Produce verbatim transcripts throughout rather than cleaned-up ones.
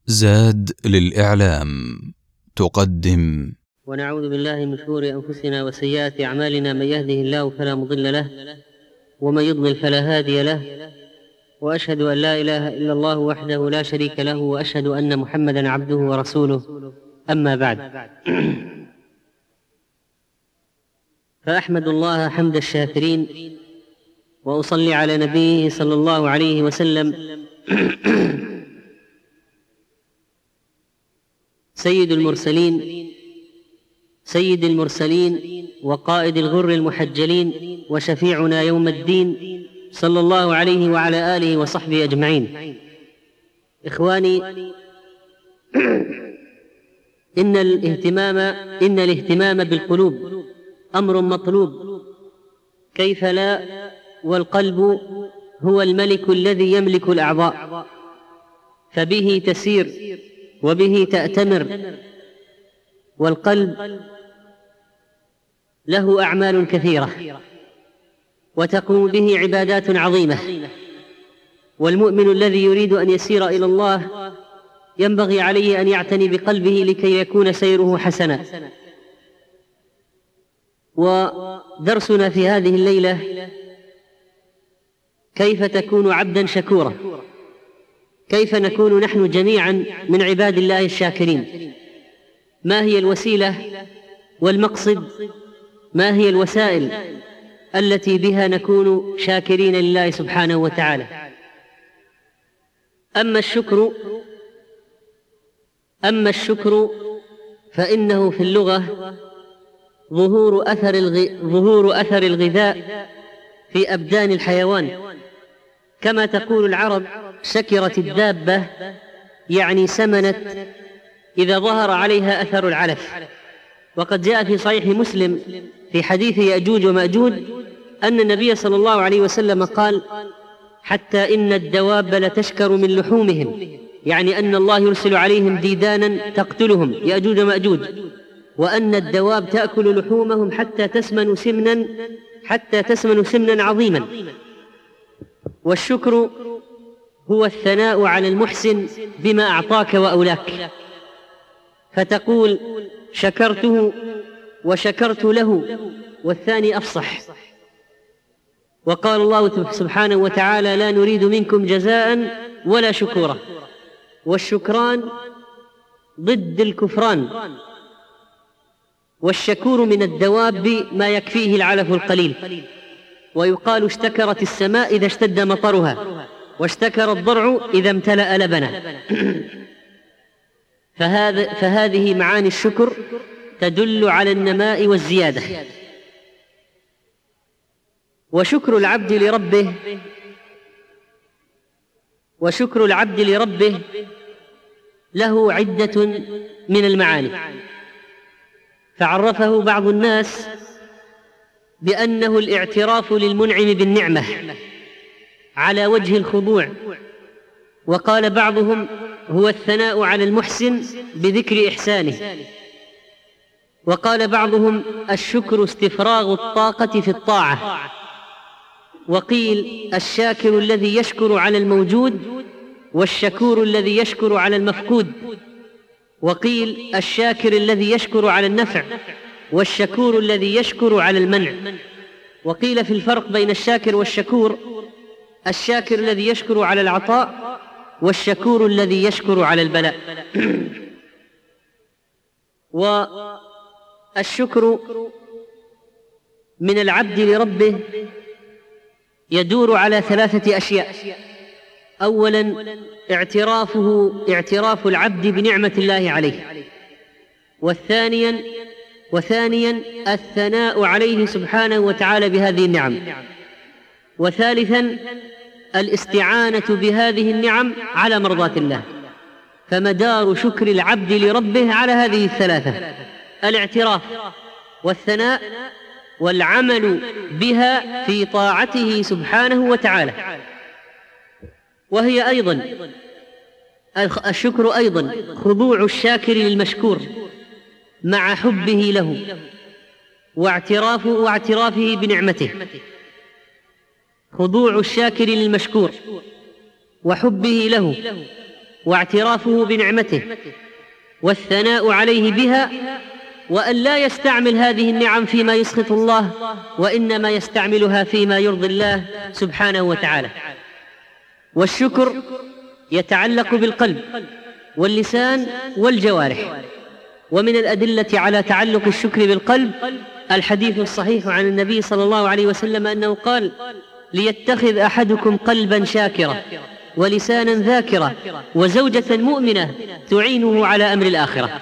زاد للإعلام تقدم. ونعوذ بالله من شرور أنفسنا وسيئات أعمالنا، من يهده الله فلا مضل له ومن يضلل فلا هادي له، وأشهد أن لا إله إلا الله وحده لا شريك له، وأشهد أن محمدا عبده ورسوله. أما بعد، فأحمد الله حمد الشاكرين، وأصلي على نبيه صلى الله عليه وسلم سيد المرسلين سيد المرسلين وقائد الغر المحجلين وشفيعنا يوم الدين، صلى الله عليه وعلى آله وصحبه أجمعين. إخواني، إن الاهتمام إن الاهتمام بالقلوب أمر مطلوب، كيف لا، والقلب هو الملك الذي يملك الأعضاء، فبه تسير وبه تأتمر، والقلب له أعمال كثيرة وتقوم به عبادات عظيمة، والمؤمن الذي يريد أن يسير إلى الله ينبغي عليه أن يعتني بقلبه لكي يكون سيره حسنا. ودرسنا في هذه الليلة: كيف تكون عبدا شكورا؟ كيف نكون نحن جميعا من عباد الله الشاكرين؟ ما هي الوسيلة والمقصد؟ ما هي الوسائل التي بها نكون شاكرين لله سبحانه وتعالى؟ أما الشكر أما الشكر فإنه في اللغة ظهور أثر الغ... ظهور أثر الغذاء في أبدان الحيوان، كما تقول العرب: شكرت الدابة، يعني سمنت إذا ظهر عليها أثر العلف. وقد جاء في صحيح مسلم في حديث يأجوج ومأجوج أن النبي صلى الله عليه وسلم قال: حتى إن الدواب لتشكر من لحومهم، يعني أن الله يرسل عليهم ديدانا تقتلهم، يأجوج ومأجوج، وأن الدواب تأكل لحومهم حتى تسمن سمنا حتى تسمن سمنا عظيما. والشكر هو الثناء على المحسن بما أعطاك وأولاك، فتقول: شكرته وشكرت له، والثاني أفصح. وقال الله سبحانه وتعالى: لا نريد منكم جزاء ولا شكورا. والشكران ضد الكفران، والشكور من الدواب ما يكفيه العلف القليل. ويقال: اشتكرت السماء إذا اشتد مطرها، واشتكر الضرع إذا امتلأ لبنا. فهذا فهذه معاني الشكر تدل على النماء والزيادة. وشكر العبد لربه وشكر العبد لربه له عدة من المعاني، فعرفه بعض الناس بأنه الاعتراف للمنعم بالنعمة على وجه الخضوع، وقال بعضهم: هو الثناء على المحسن بذكر إحسانه، وقال بعضهم: الشكر استفراغ الطاقة في الطاعة، وقيل: الشاكر الذي يشكر على الموجود، والشكور الذي يشكر على المفقود، وقيل: الشاكر الذي يشكر على النفع، والشكور الذي يشكر على المنع. وقيل في الفرق بين الشاكر والشكور: الشاكر الذي يشكر على العطاء، والشكور الذي يشكر على البلاء. والشكر من العبد لربه يدور على ثلاثة أشياء: أولا اعترافه اعتراف العبد بنعمة الله عليه، والثانيا وثانيا الثناء عليه سبحانه وتعالى بهذه النعم، وثالثا الاستعانة بهذه النعم على مرضاة الله. فمدار شكر العبد لربه على هذه الثلاثة: الاعتراف والثناء والعمل بها في طاعته سبحانه وتعالى. وهي أيضا الشكر أيضا خضوع الشاكر للمشكور مع حبه له واعترافه واعترافه بنعمته. خضوع الشاكر للمشكور وحبه له واعترافه بنعمته والثناء عليه بها، وأن لا يستعمل هذه النعم فيما يسخط الله، وإنما يستعملها فيما يرضي الله سبحانه وتعالى. والشكر يتعلق بالقلب واللسان والجوارح. ومن الأدلة على تعلق الشكر بالقلب الحديث الصحيح عن النبي صلى الله عليه وسلم أنه قال: ليتخذ أحدكم قلبا شاكرا ولسانا ذاكرا وزوجة مؤمنة تعينه على أمر الآخرة.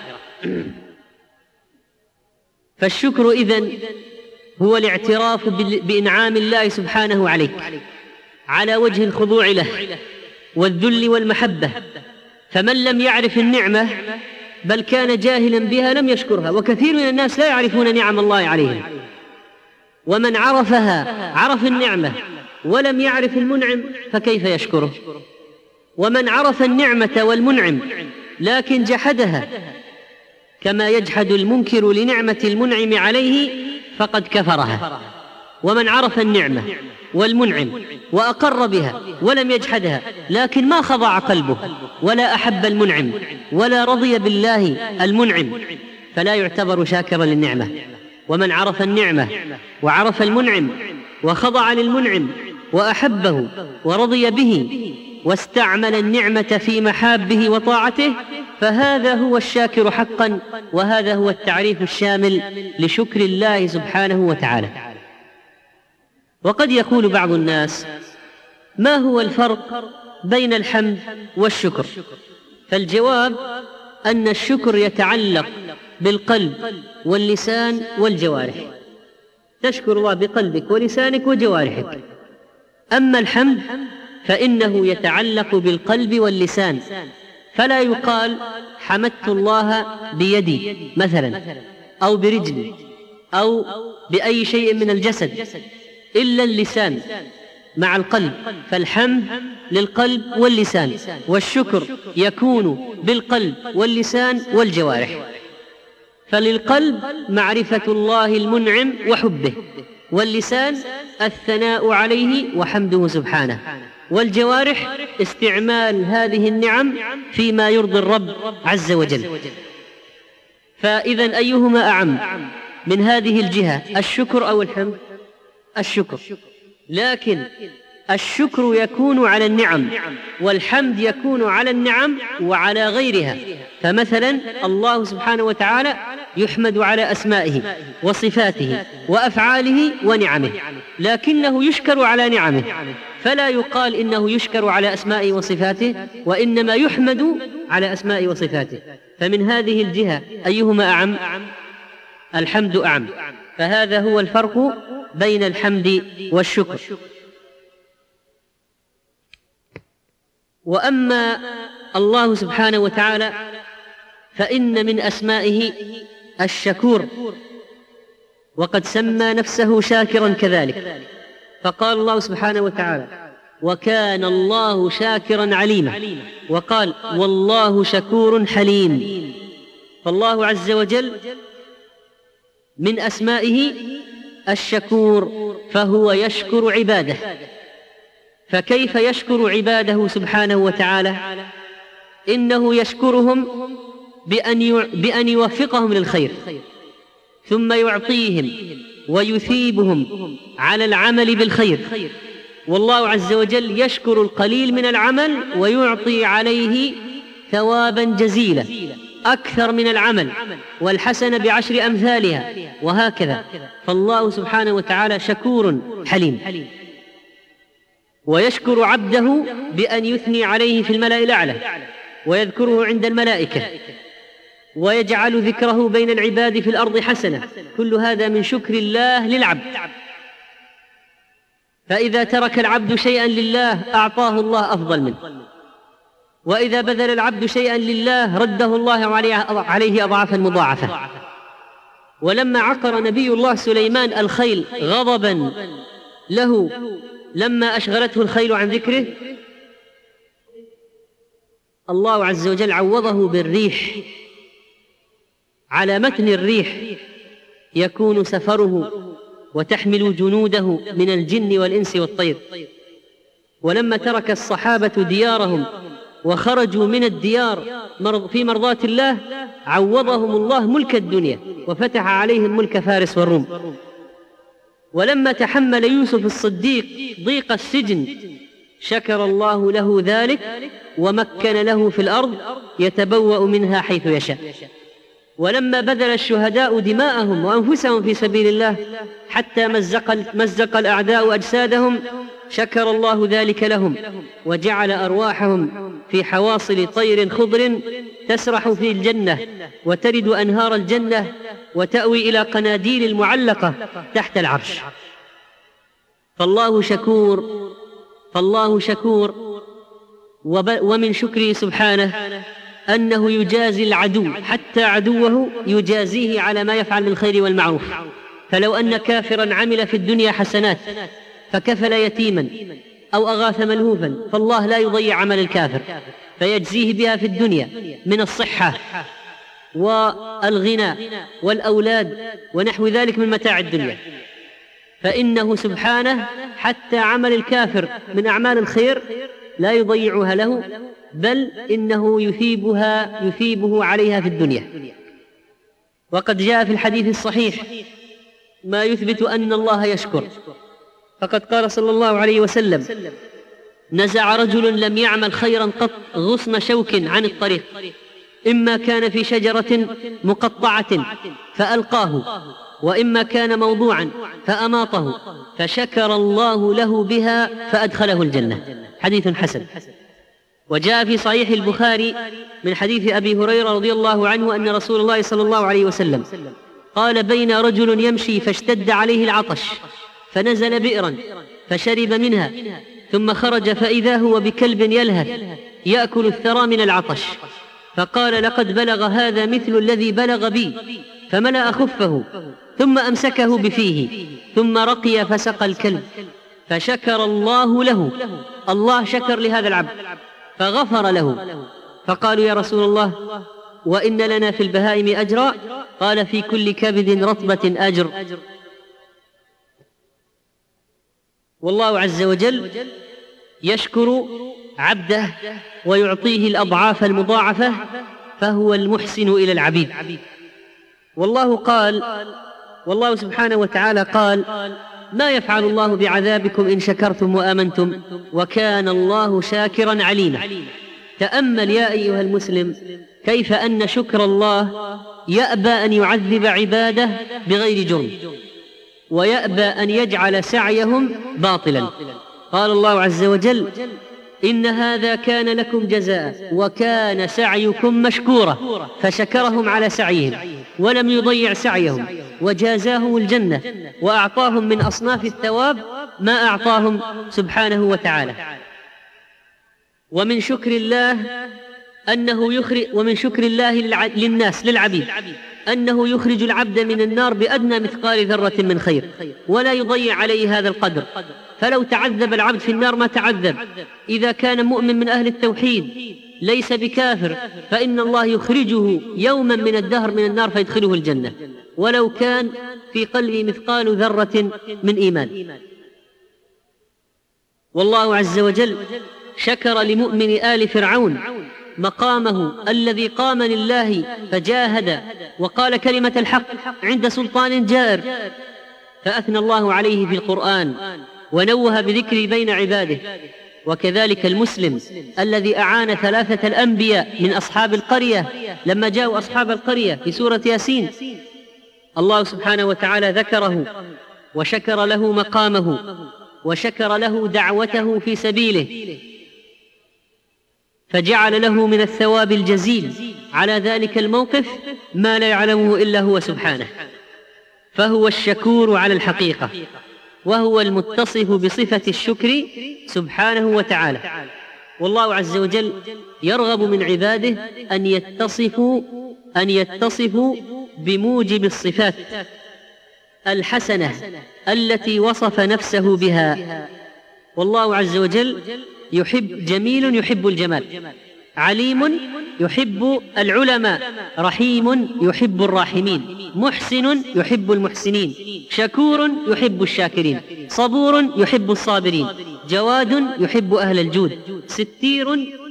فالشكر إذن هو الاعتراف بإنعام الله سبحانه عليك على وجه الخضوع له والذل والمحبة. فمن لم يعرف النعمة بل كان جاهلا بها لم يشكرها، وكثير من الناس لا يعرفون نعم الله عليهم. ومن عرفها عرف النعمة ولم يعرف المنعم فكيف يشكره؟ ومن عرف النعمة والمنعم لكن جحدها كما يجحد المنكر لنعمة المنعم عليه فقد كفرها. ومن عرف النعمة والمنعم وأقر بها ولم يجحدها لكن ما خضع قلبه ولا أحب المنعم ولا رضي بالله المنعم فلا يعتبر شاكرا للنعمة. ومن عرف النعمة وعرف المنعم وخضع للمنعم وأحبه ورضي به واستعمل النعمة في محابه وطاعته فهذا هو الشاكر حقا، وهذا هو التعريف الشامل لشكر الله سبحانه وتعالى. وقد يقول بعض الناس: ما هو الفرق بين الحمد والشكر؟ فالجواب أن الشكر يتعلق بالقلب واللسان والجوارح، تشكر الله بقلبك ولسانك وجوارحك. أما الحمد فإنه يتعلق بالقلب واللسان، فلا يقال حمدت الله بيدي مثلا أو برجلي أو بأي شيء من الجسد إلا اللسان مع القلب، فالحمد للقلب واللسان، والشكر يكون بالقلب واللسان والجوارح. فللقلب معرفة الله المنعم وحبه، واللسان الثناء عليه وحمده سبحانه، والجوارح استعمال هذه النعم فيما يرضي الرب عز وجل. فإذا أيهما أعم من هذه الجهة، الشكر أو الحمد؟ الشكر. لكن الشكر يكون على النعم والحمد يكون على النعم وعلى غيرها. فمثلا الله سبحانه وتعالى يحمد على أسمائه وصفاته وأفعاله ونعمه، لكنه يشكر على نعمه، فلا يقال إنه يشكر على أسمائه وصفاته، وإنما يحمد على أسمائه وصفاته. فمن هذه الجهة أيهما أعم؟ الحمد أعم. فهذا هو الفرق بين الحمد والشكر. وأما الله سبحانه وتعالى فإن من أسمائه الشكور، وقد سمى نفسه شاكرا كذلك، فقال الله سبحانه وتعالى: وكان الله شاكرا عليما، وقال: والله شكور حليم. فالله عز وجل من أسمائه الشكور، فهو يشكر عباده. فكيف يشكر عباده سبحانه وتعالى؟ إنه يشكرهم بأن بأن يوفقهم للخير، ثم يعطيهم ويثيبهم على العمل بالخير. والله عز وجل يشكر القليل من العمل ويعطي عليه ثوابا جزيلا أكثر من العمل، والحسنة بعشر أمثالها، وهكذا. فالله سبحانه وتعالى شكور حليم، ويشكر عبده بأن يثني عليه في الملأ الأعلى ويذكره عند الملائكة ويجعل ذكره بين العباد في الأرض حسنة. كل هذا من شكر الله للعبد. فإذا ترك العبد شيئا لله أعطاه الله أفضل منه، وإذا بذل العبد شيئا لله رده الله عليه أضعافا مضاعفة. ولما عقر نبي الله سليمان الخيل غضبا له لما أشغلته الخيل عن ذكره، الله عز وجل عوضه بالريح. على متن الريح يكون سفره وتحمل جنوده من الجن والإنس والطير. ولما ترك الصحابة ديارهم وخرجوا من الديار في مرضاة الله عوضهم الله ملك الدنيا وفتح عليهم ملك فارس والروم. ولما تحمل يوسف الصديق ضيق السجن شكر الله له ذلك ومكن له في الأرض يتبوأ منها حيث يشاء. ولما بذل الشهداء دماءهم وأنفسهم في سبيل الله حتى مزق, مزق الأعداء أجسادهم شكر الله ذلك لهم وجعل أرواحهم في حواصل طير خضر تسرح في الجنة وترد أنهار الجنة وتأوي إلى قناديل المعلقة تحت العرش. فالله شكور فالله شكور ومن شكره سبحانه أنه يجازي العدو حتى عدوه يجازيه على ما يفعل من الخير والمعروف. فلو أن كافرا عمل في الدنيا حسنات فكفل يتيما أو أغاث ملهوفا فالله لا يضيع عمل الكافر فيجزيه بها في الدنيا من الصحة والغنى والأولاد ونحو ذلك من متاع الدنيا. فإنه سبحانه حتى عمل الكافر من أعمال الخير لا يضيعها له بل إنه يثيبها يثيبه عليها في الدنيا. وقد جاء في الحديث الصحيح ما يثبت أن الله يشكر، فقد قال صلى الله عليه وسلم: نزع رجل لم يعمل خيرا قط غصن شوك عن الطريق، إما كان في شجرة مقطعة فألقاه، وإما كان موضوعا فأماطه، فشكر الله له بها فأدخله الجنة. حديث حسن. وجاء في صحيح البخاري من حديث أبي هريرة رضي الله عنه أن رسول الله صلى الله عليه وسلم قال: بين رجل يمشي فاشتد عليه العطش فنزل بئرا فشرب منها ثم خرج فإذا هو بكلب يلهث يأكل الثرى من العطش، فقال: لقد بلغ هذا مثل الذي بلغ بي، فملأ خفه ثم أمسكه بفيه ثم رقي فسقى الكلب، فشكر الله له. الله شكر لهذا العبد فغفر له. فقالوا: يا رسول الله، وإن لنا في البهائم أجرا؟ قال: في كل كبد رطبة أجر. والله عز وجل يشكر عبده ويعطيه الأضعاف المضاعفة، فهو المحسن إلى العبيد. والله قال والله سبحانه وتعالى قال: ما يفعل الله بعذابكم إن شكرتم وآمنتم وكان الله شاكرا عليما. تأمل يا أيها المسلم كيف أن شكر الله يأبى أن يعذب عباده بغير جرم، ويأبى أن يجعل سعيهم باطلا. قال الله عز وجل: إن هذا كان لكم جزاء وكان سعيكم مشكورا، فشكرهم على سعيهم ولم يضيع سعيهم وجازاهم الجنة وأعطاهم من أصناف الثواب ما أعطاهم سبحانه وتعالى. ومن شكر الله أنه يخرج ومن شكر الله للناس للعبيد أنه يخرج العبد من النار بأدنى مثقال ذرة من خير ولا يضيع عليه هذا القدر. فلو تعذب العبد في النار ما تعذب إذا كان مؤمن من أهل التوحيد ليس بكافر، فإن الله يخرجه يوما من الدهر من النار فيدخله الجنة ولو كان في قلبه مثقال ذرة من إيمان. والله عز وجل شكر لمؤمن آل فرعون مقامه الذي قام لله فجاهد وقال كلمة الحق عند سلطان جائر، فأثنى الله عليه في القرآن ونوه بذكر بين عباده. وكذلك المسلم الذي أعان ثلاثة الأنبياء من أصحاب القرية لما جاءوا أصحاب القرية في سورة ياسين، الله سبحانه وتعالى ذكره وشكر له مقامه وشكر له دعوته في سبيله، فجعل له من الثواب الجزيل على ذلك الموقف ما لا يعلمه إلا هو سبحانه. فهو الشكور على الحقيقة، وهو المتصف بصفة الشكر سبحانه وتعالى. والله عز وجل يرغب من عباده أن يتصفوا أن يتصفوا بموجب الصفات الحسنة التي وصف نفسه بها. والله عز وجل يحب جميل يحب الجمال، عليم يحب العلماء، رحيم يحب الراحمين، محسن يحب المحسنين، شكور يحب الشاكرين، صبور يحب الصابرين، جواد يحب أهل الجود، ستير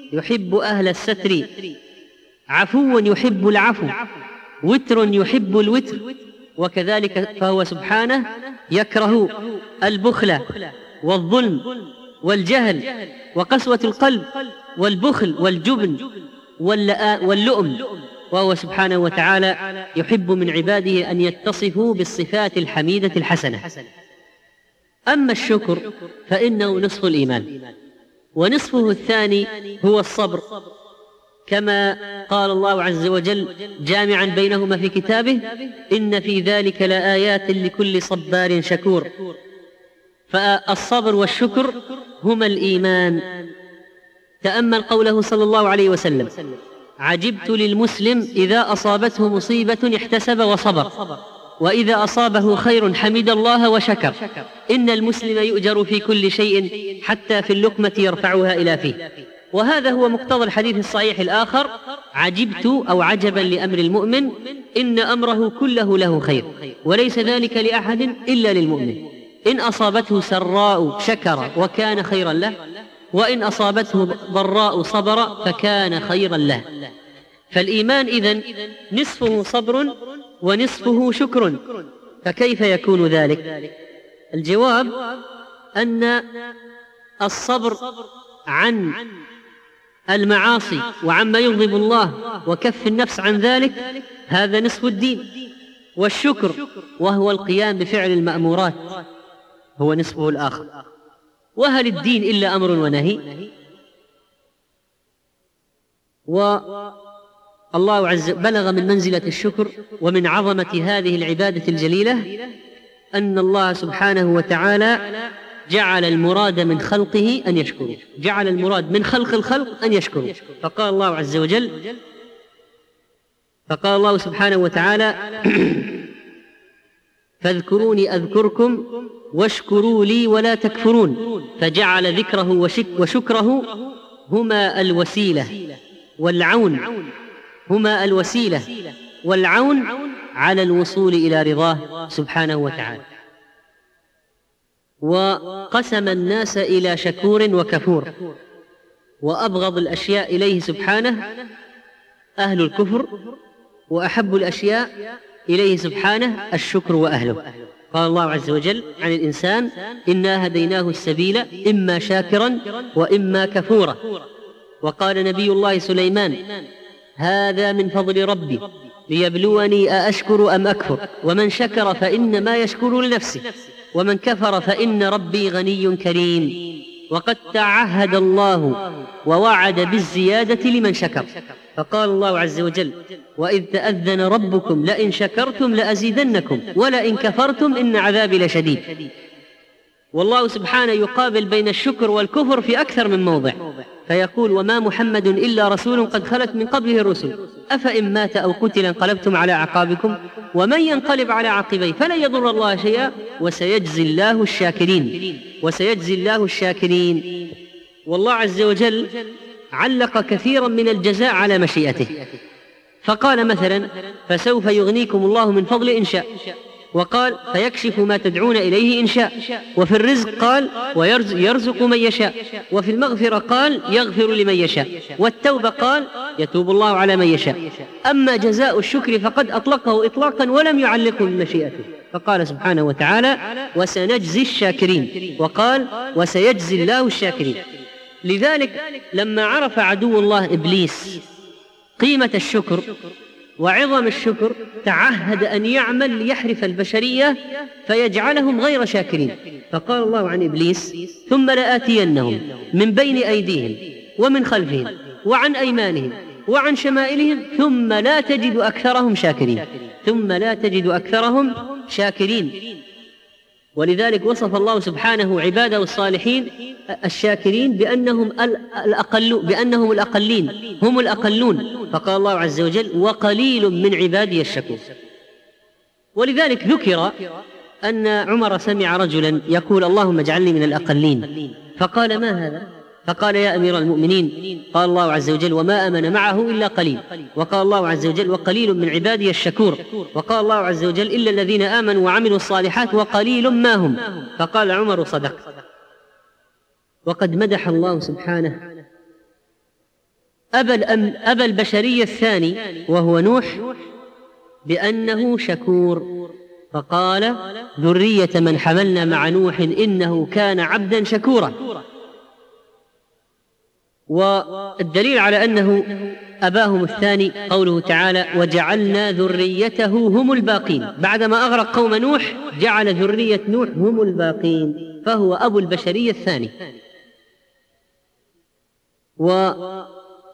يحب أهل الستر، عفو يحب العفو، وتر يحب الوتر، وكذلك فهو سبحانه يكره البخل والظلم والجهل وقسوة القلب والبخل والجبن واللؤم، وهو سبحانه وتعالى يحب من عباده أن يتصفوا بالصفات الحميدة الحسنة. أما الشكر فإنه نصف الإيمان، ونصفه الثاني هو الصبر، كما قال الله عز وجل جامعا بينهما في كتابه: إن في ذلك لآيات لكل صبار شكور. فالصبر والشكر هما الإيمان. تأمل قوله صلى الله عليه وسلم: عجبت للمسلم إذا أصابته مصيبة احتسب وصبر، وإذا أصابه خير حمد الله وشكر. إن المسلم يؤجر في كل شيء حتى في اللقمة يرفعها إلى فيه. وهذا هو مقتضى الحديث الصحيح الآخر: عجبت أو عجبا لأمر المؤمن إن أمره كله له خير، وليس ذلك لأحد إلا للمؤمن. إن أصابته سراء شكر وكان خيرا له، وإن أصابته ضراء صبر فكان خيرا له. فالإيمان إذن نصفه صبر ونصفه شكر، فكيف يكون ذلك؟ الجواب أن الصبر عن المعاصي وعما يغضب الله وكف النفس عن ذلك هذا نصف الدين، والشكر وهو القيام بفعل المأمورات هو نصفه الآخر. وهل الدين إلا أمر ونهي؟ والله عز وجل بلغ من منزلة الشكر ومن عظمة هذه العبادة الجليلة أن الله سبحانه وتعالى جعل المراد من خلقه أن يشكروا، جعل المراد من خلق الخلق أن يشكروا. فقال الله عز وجل فقال الله سبحانه وتعالى: فاذكروني أذكركم واشكروا لي ولا تكفرون. فجعل ذكره وشكره هما الوسيلة والعون هما الوسيلة والعون على الوصول إلى رضاه سبحانه وتعالى. وقسم الناس إلى شكور وكفور، وأبغض الأشياء إليه سبحانه أهل الكفر، وأحب الأشياء إليه سبحانه الشكر وأهله. قال الله عز وجل عن الإنسان: إنا هديناه السبيل إما شاكرا وإما كفورا. وقال نبي الله سليمان: هذا من فضل ربي ليبلوني أأشكر أم أكفر، ومن شكر فإنما يشكر لنفسه، ومن كفر فإن ربي غني كريم. وقد تعهد الله ووعد بالزيادة لمن شكر، فقال الله عز وجل: وإذ تأذن ربكم لئن شكرتم لأزيدنكم ولئن كفرتم إن عذابي لشديد. والله سبحانه يقابل بين الشكر والكفر في أكثر من موضع، فيقول: وما محمد إلا رسول قد خلت من قبله الرسل أفإن مات أو قتل انقلبتم على أعقابكم ومن ينقلب على عقبيه فلن يضر الله شيئا وسيجزي الله الشاكرين وسيجزي الله الشاكرين. والله عز وجل علق كثيرا من الجزاء على مشيئته، فقال مثلا: فسوف يغنيكم الله من فضل إن شاء، وقال: فيكشف ما تدعون إليه إن شاء. وفي الرزق قال: ويرزق من يشاء. وفي المغفرة قال: يغفر لمن يشاء. والتوبة قال: يتوب الله على من يشاء. أما جزاء الشكر فقد أطلقه إطلاقا ولم يعلقه بمشيئته، فقال سبحانه وتعالى: وسنجزي الشاكرين، وقال: وسيجزي الله الشاكرين. لذلك لما عرف عدو الله إبليس قيمة الشكر وعظم الشكر تعهد أن يعمل ليحرف البشرية فيجعلهم غير شاكرين. فقال الله عن إبليس: ثم لآتينهم من بين أيديهم ومن خلفهم وعن أيمانهم وعن شمائلهم ثم لا تجد أكثرهم شاكرين ثم لا تجد أكثرهم شاكرين. ولذلك وصف الله سبحانه عباده الصالحين الشاكرين بأنهم الأقل بأنهم الأقلين هم الأقلون، فقال الله عز وجل: وقليل من عبادي الشكور. ولذلك ذكر أن عمر سمع رجلا يقول: اللهم اجعلني من الأقلين، فقال: ما هذا؟ فقال: يا أمير المؤمنين، قال الله عز وجل: وما آمن معه إلا قليل. وقال الله عز وجل: وقليل من عبادي الشكور. وقال الله عز وجل: إلا الذين آمنوا وعملوا الصالحات وقليل ما هم. فقال عمر: صدق. وقد مدح الله سبحانه أبى, أبى البشري الثاني وهو نوح بأنه شكور، فقال ذرية من حملنا مع نوح إنه كان عبدا شكورا. والدليل على أنه أباهم الثاني قوله تعالى وجعلنا ذريته هم الباقين، بعدما أغرق قوم نوح جعل ذرية نوح هم الباقين، فهو أبو البشرية الثاني. وأمر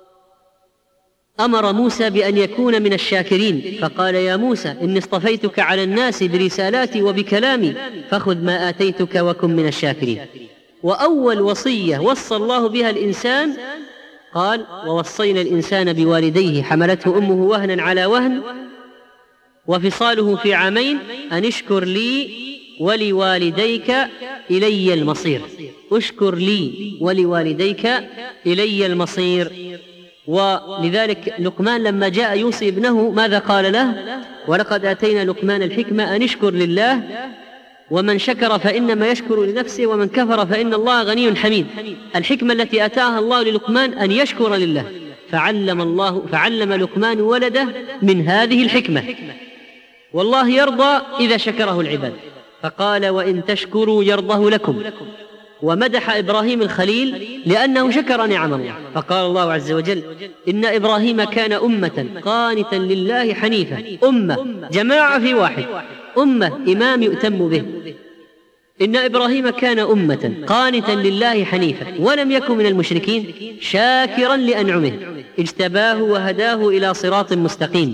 موسى بأن يكون من الشاكرين، فقال يا موسى إني اصطفيتك على الناس برسالاتي وبكلامي فخذ ما آتيتك وكن من الشاكرين. وأول وصية وصى الله بها الإنسان قال ووصينا الإنسان بوالديه حملته أمه وهنا على وهن وفصاله في عامين أن اشكر لي ولوالديك إلي المصير. اشكر لي ولوالديك إلي المصير. ولذلك لقمان لما جاء يوصي ابنه ماذا قال له؟ ولقد آتينا لقمان الحكمة أن اشكر لله ومن شكر فإنما يشكر لنفسه ومن كفر فإن الله غني حميد. الحكمة التي أتاها الله للقمان أن يشكر لله، فعلم الله فعلم لقمان ولده من هذه الحكمة. والله يرضى إذا شكره العباد، فقال وإن تشكروا يرضه لكم. ومدح إبراهيم الخليل لأنه شكر نعم الله، فقال الله عز وجل إن إبراهيم كان أمة قانتا لله حنيفا. أمة جماعة في واحد، أمة إمام يؤتم به. إن إبراهيم كان أمة قانتا لله حنيفا ولم يكن من المشركين شاكرا لأنعمه اجتباه وهداه إلى صراط مستقيم.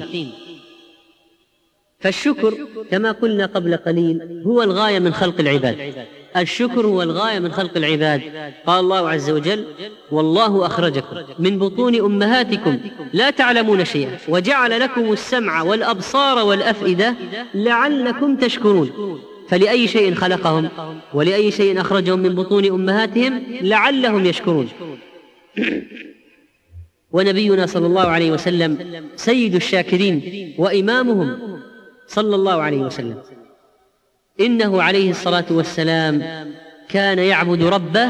فالشكر كما قلنا قبل قليل هو الغاية من خلق العباد. الشكر هو الغاية من خلق العباد. قال الله عز وجل والله أخرجكم من بطون أمهاتكم لا تعلمون شيئا وجعل لكم السمع والأبصار والأفئدة لعلكم تشكرون. فلأي شيء خلقهم ولأي شيء أخرجهم من بطون أمهاتهم لعلهم يشكرون. ونبينا صلى الله عليه وسلم سيد الشاكرين وإمامهم صلى الله عليه وسلم، إنه عليه الصلاة والسلام كان يعبد ربه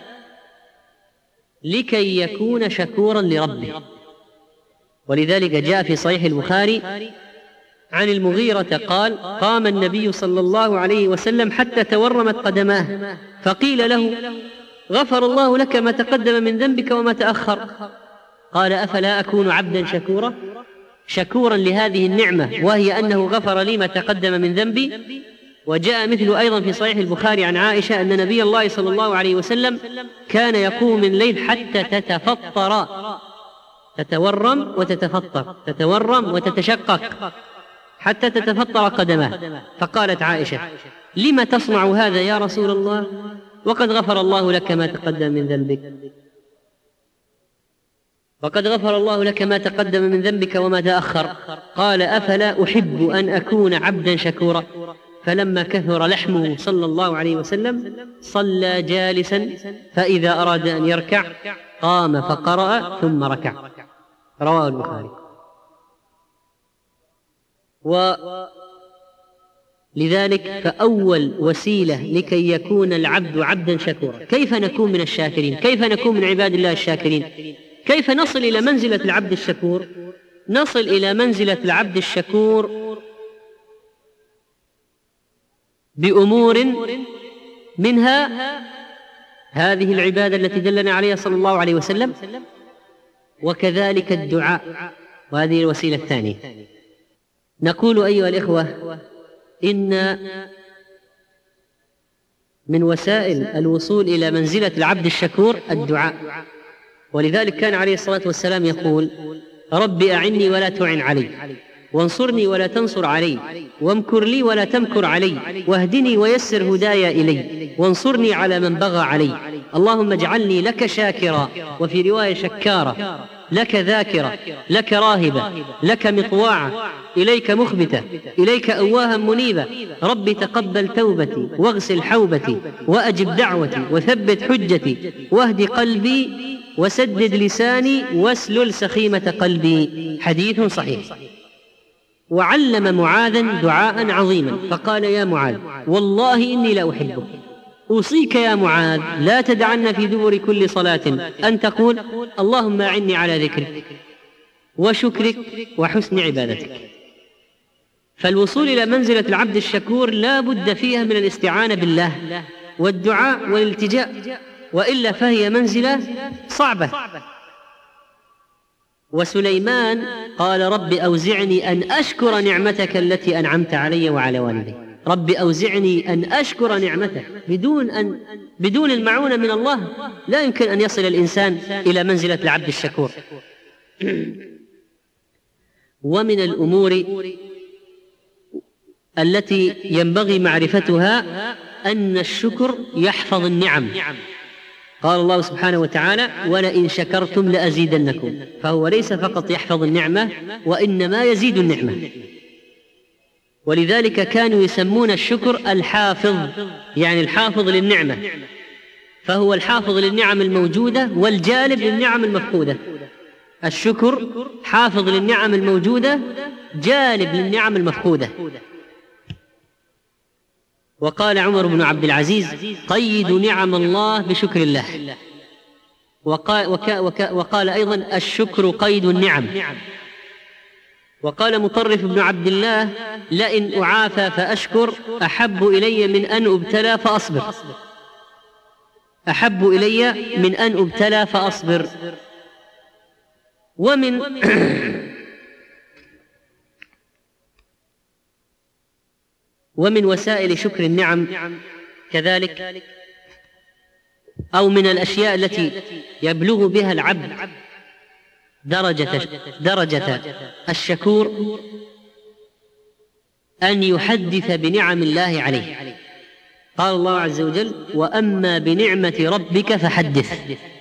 لكي يكون شكورا لربه. ولذلك جاء في صحيح البخاري عن المغيرة قال قام النبي صلى الله عليه وسلم حتى تورمت قدماه فقيل له غفر الله لك ما تقدم من ذنبك وما تأخر. قال أفلا أكون عبدا شكورا شكورا لهذه النعمة وهي أنه غفر لي ما تقدم من ذنبي. وجاء مثل أيضا في صحيح البخاري عن عائشة أن نبي الله صلى الله عليه وسلم كان يقوم من الليل حتى تتفطر، تتورم وتتفطر، تتورم وتتشقق حتى تتفطر قدماه. فقالت عائشة لما تصنع هذا يا رسول الله وقد غفر الله لك ما تقدم من ذنبك وقد غفر الله لك ما تقدم من ذنبك وما تأخر. قال أفلا أحب أن أكون عبدا شكورا. فلما كثر لحمه صلى الله عليه وسلم صلى جالسا، فإذا أراد أن يركع قام فقرأ ثم ركع. رواه البخاري. ولذلك فأول وسيلة لكي يكون العبد عبدا شكورا كيف نكون من الشاكرين، كيف نكون من عباد الله الشاكرين، كيف نصل إلى منزلة العبد الشكور؟ نصل إلى منزلة العبد الشكور بأمور منها هذه العبادة التي دلنا عليها صلى الله عليه وسلم، وكذلك الدعاء، وهذه الوسيلة الثانية. نقول أيها الإخوة إن من وسائل الوصول إلى منزلة العبد الشكور الدعاء. ولذلك كان عليه الصلاة والسلام يقول رب أعني ولا تعن علي وانصرني ولا تنصر علي وامكر لي ولا تمكر علي واهدني ويسر هدايا إلي وانصرني على من بغى علي. اللهم اجعلني لك شاكرا، وفي رواية شكارا، لك ذاكرا، لك راهبا، لك مطواعا، إليك مخبتا، إليك أواها منيبا. رب تقبل توبتي واغسل حوبتي وأجب دعوتي وثبت حجتي واهد قلبي وسدد لساني واسلل سخيمة قلبي. حديث صحيح. وعلم معاذا دعاء عظيما فقال يا معاذ والله إني لا أحبك أوصيك يا معاذ لا تدعن في دبر كل صلاة أن تقول اللهم أعني على ذكرك وشكرك وحسن عبادتك. فالوصول إلى منزلة العبد الشكور لا بد فيها من الاستعانة بالله والدعاء والالتجاء، وإلا فهي منزلة صعبة. وسليمان قال رب أوزعني أن أشكر نعمتك التي أنعمت علي وعلى والدي. رب أوزعني أن أشكر نعمتك. بدون أن بدون المعونة من الله لا يمكن أن يصل الإنسان إلى منزلة العبد الشكور. ومن الأمور التي ينبغي معرفتها أن الشكر يحفظ النعم. قال الله سبحانه وتعالى ولئن شكرتم لأزيدنكم، فهو ليس فقط يحفظ النعمة وإنما يزيد النعمة. ولذلك كانوا يسمون الشكر الحافظ، يعني الحافظ للنعمة، فهو الحافظ للنعم الموجودة والجالب للنعم المفقودة. الشكر حافظ للنعم الموجودة جالب للنعم المفقودة. وقال عمر بن عبد العزيز قيد نعم الله بشكر الله. وقال, وكا وكا وقال أيضا الشكر قيد النعم. وقال مطرف بن عبد الله لئن أعافى فأشكر أحب إلي من أن أبتلى فأصبر. أحب إلي من أن أبتلى فأصبر. ومن ومن وسائل شكر النعم كذلك، أو من الأشياء التي يبلغ بها العبد درجة, درجة الشكور أن يحدث بنعم الله عليه. قال الله عز وجل وأما بنعمة ربك فحدث.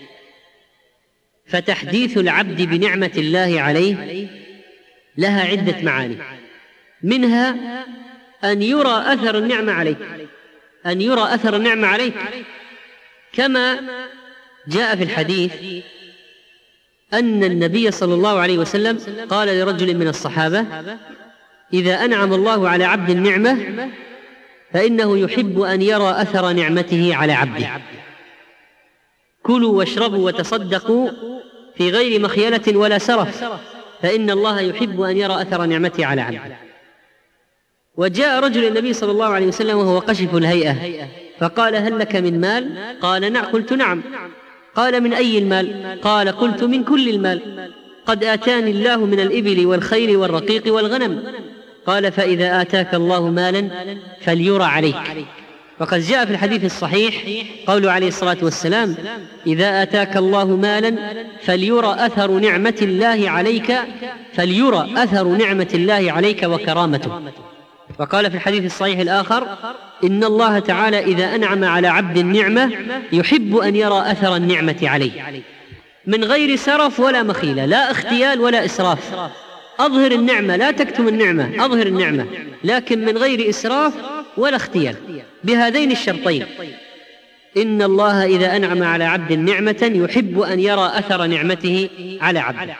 فتحديث العبد بنعمة الله عليه لها عدة معاني، منها أن يرى أثر النعمة عليك، أن يرى أثر النعمة عليك، كما جاء في الحديث أن النبي صلى الله عليه وسلم قال لرجل من الصحابة إذا أنعم الله على عبد النعمة فإنه يحب أن يرى أثر نعمته على عبده. كلوا واشربوا وتصدقوا في غير مخيلة ولا سرف فإن الله يحب أن يرى أثر نعمته على عبده. وجاء رجل النبي صلى الله عليه وسلم وهو قشف الهيئة فقال هل لك من مال؟ قال نعم. قلت نعم. قال من أي المال؟ قال قلت من كل المال، قد آتاني الله من الإبل والخيل والرقيق والغنم. قال فإذا آتاك الله مالا فليرى عليك. وقد جاء في الحديث الصحيح قوله عليه الصلاة والسلام إذا آتاك الله مالا فليرى أثر نعمة الله عليك، فليرى أثر نعمة الله عليك وكرامته. وقال في الحديث الصحيح الآخر إن الله تعالى إذا أنعم على عبد النعمة يحب أن يرى أثر النعمة عليه من غير سرف ولا مخيلة، لا اختيال ولا إسراف. أظهر النعمة لا تكتم النعمة، أظهر النعمة لكن من غير إسراف ولا اختيال، بهذين الشرطين. إن الله إذا أنعم على عبد نعمة يحب أن يرى أثر نعمته على عبده.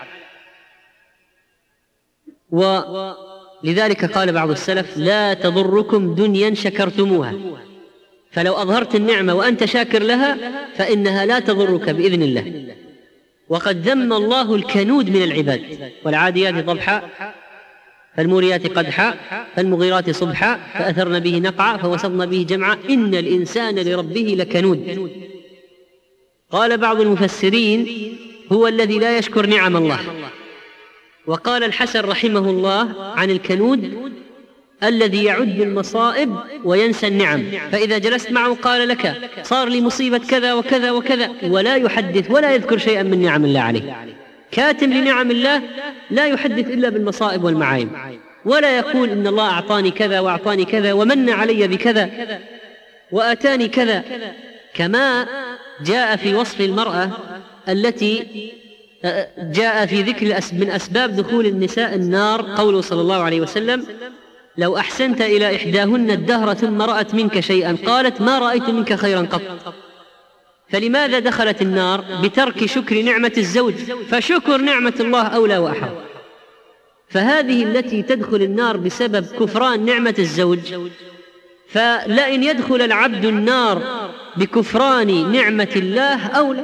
ولذلك قال بعض السلف لا تضركم دنيا شكرتموها. فلو أظهرت النعمة وأنت شاكر لها فإنها لا تضرك بإذن الله. وقد ذم الله الكنود من العباد والعاديات ضبحا فالموريات قدحا فالمغيرات صبحا فأثرن به نقعا فوسطن به جمعا إن الإنسان لربه لكنود. قال بعض المفسرين هو الذي لا يشكر نعم الله. وقال الحسن رحمه الله عن الكنود الذي يعد المصائب وينسى النعم، فإذا جلست معه قال لك صار لي مصيبة كذا وكذا وكذا ولا يحدث ولا يذكر شيئا من نعم الله عليه. كاتم لنعم الله لا يحدث إلا بالمصائب والمعايب، ولا يقول إن الله أعطاني كذا وأعطاني كذا ومن علي بكذا وآتاني كذا. كما جاء في وصف المرأة التي جاء في ذكر من أسباب دخول النساء النار قوله صلى الله عليه وسلم لو أحسنت إلى إحداهن الدهر ثم رأت منك شيئا قالت ما رأيت منك خيرا قط. فلماذا دخلت النار؟ بترك شكر نعمة الزوج، فشكر نعمة الله أولى وأحرى. فهذه التي تدخل النار بسبب كفران نعمة الزوج، فلئن يدخل العبد النار بكفران نعمة الله أولى.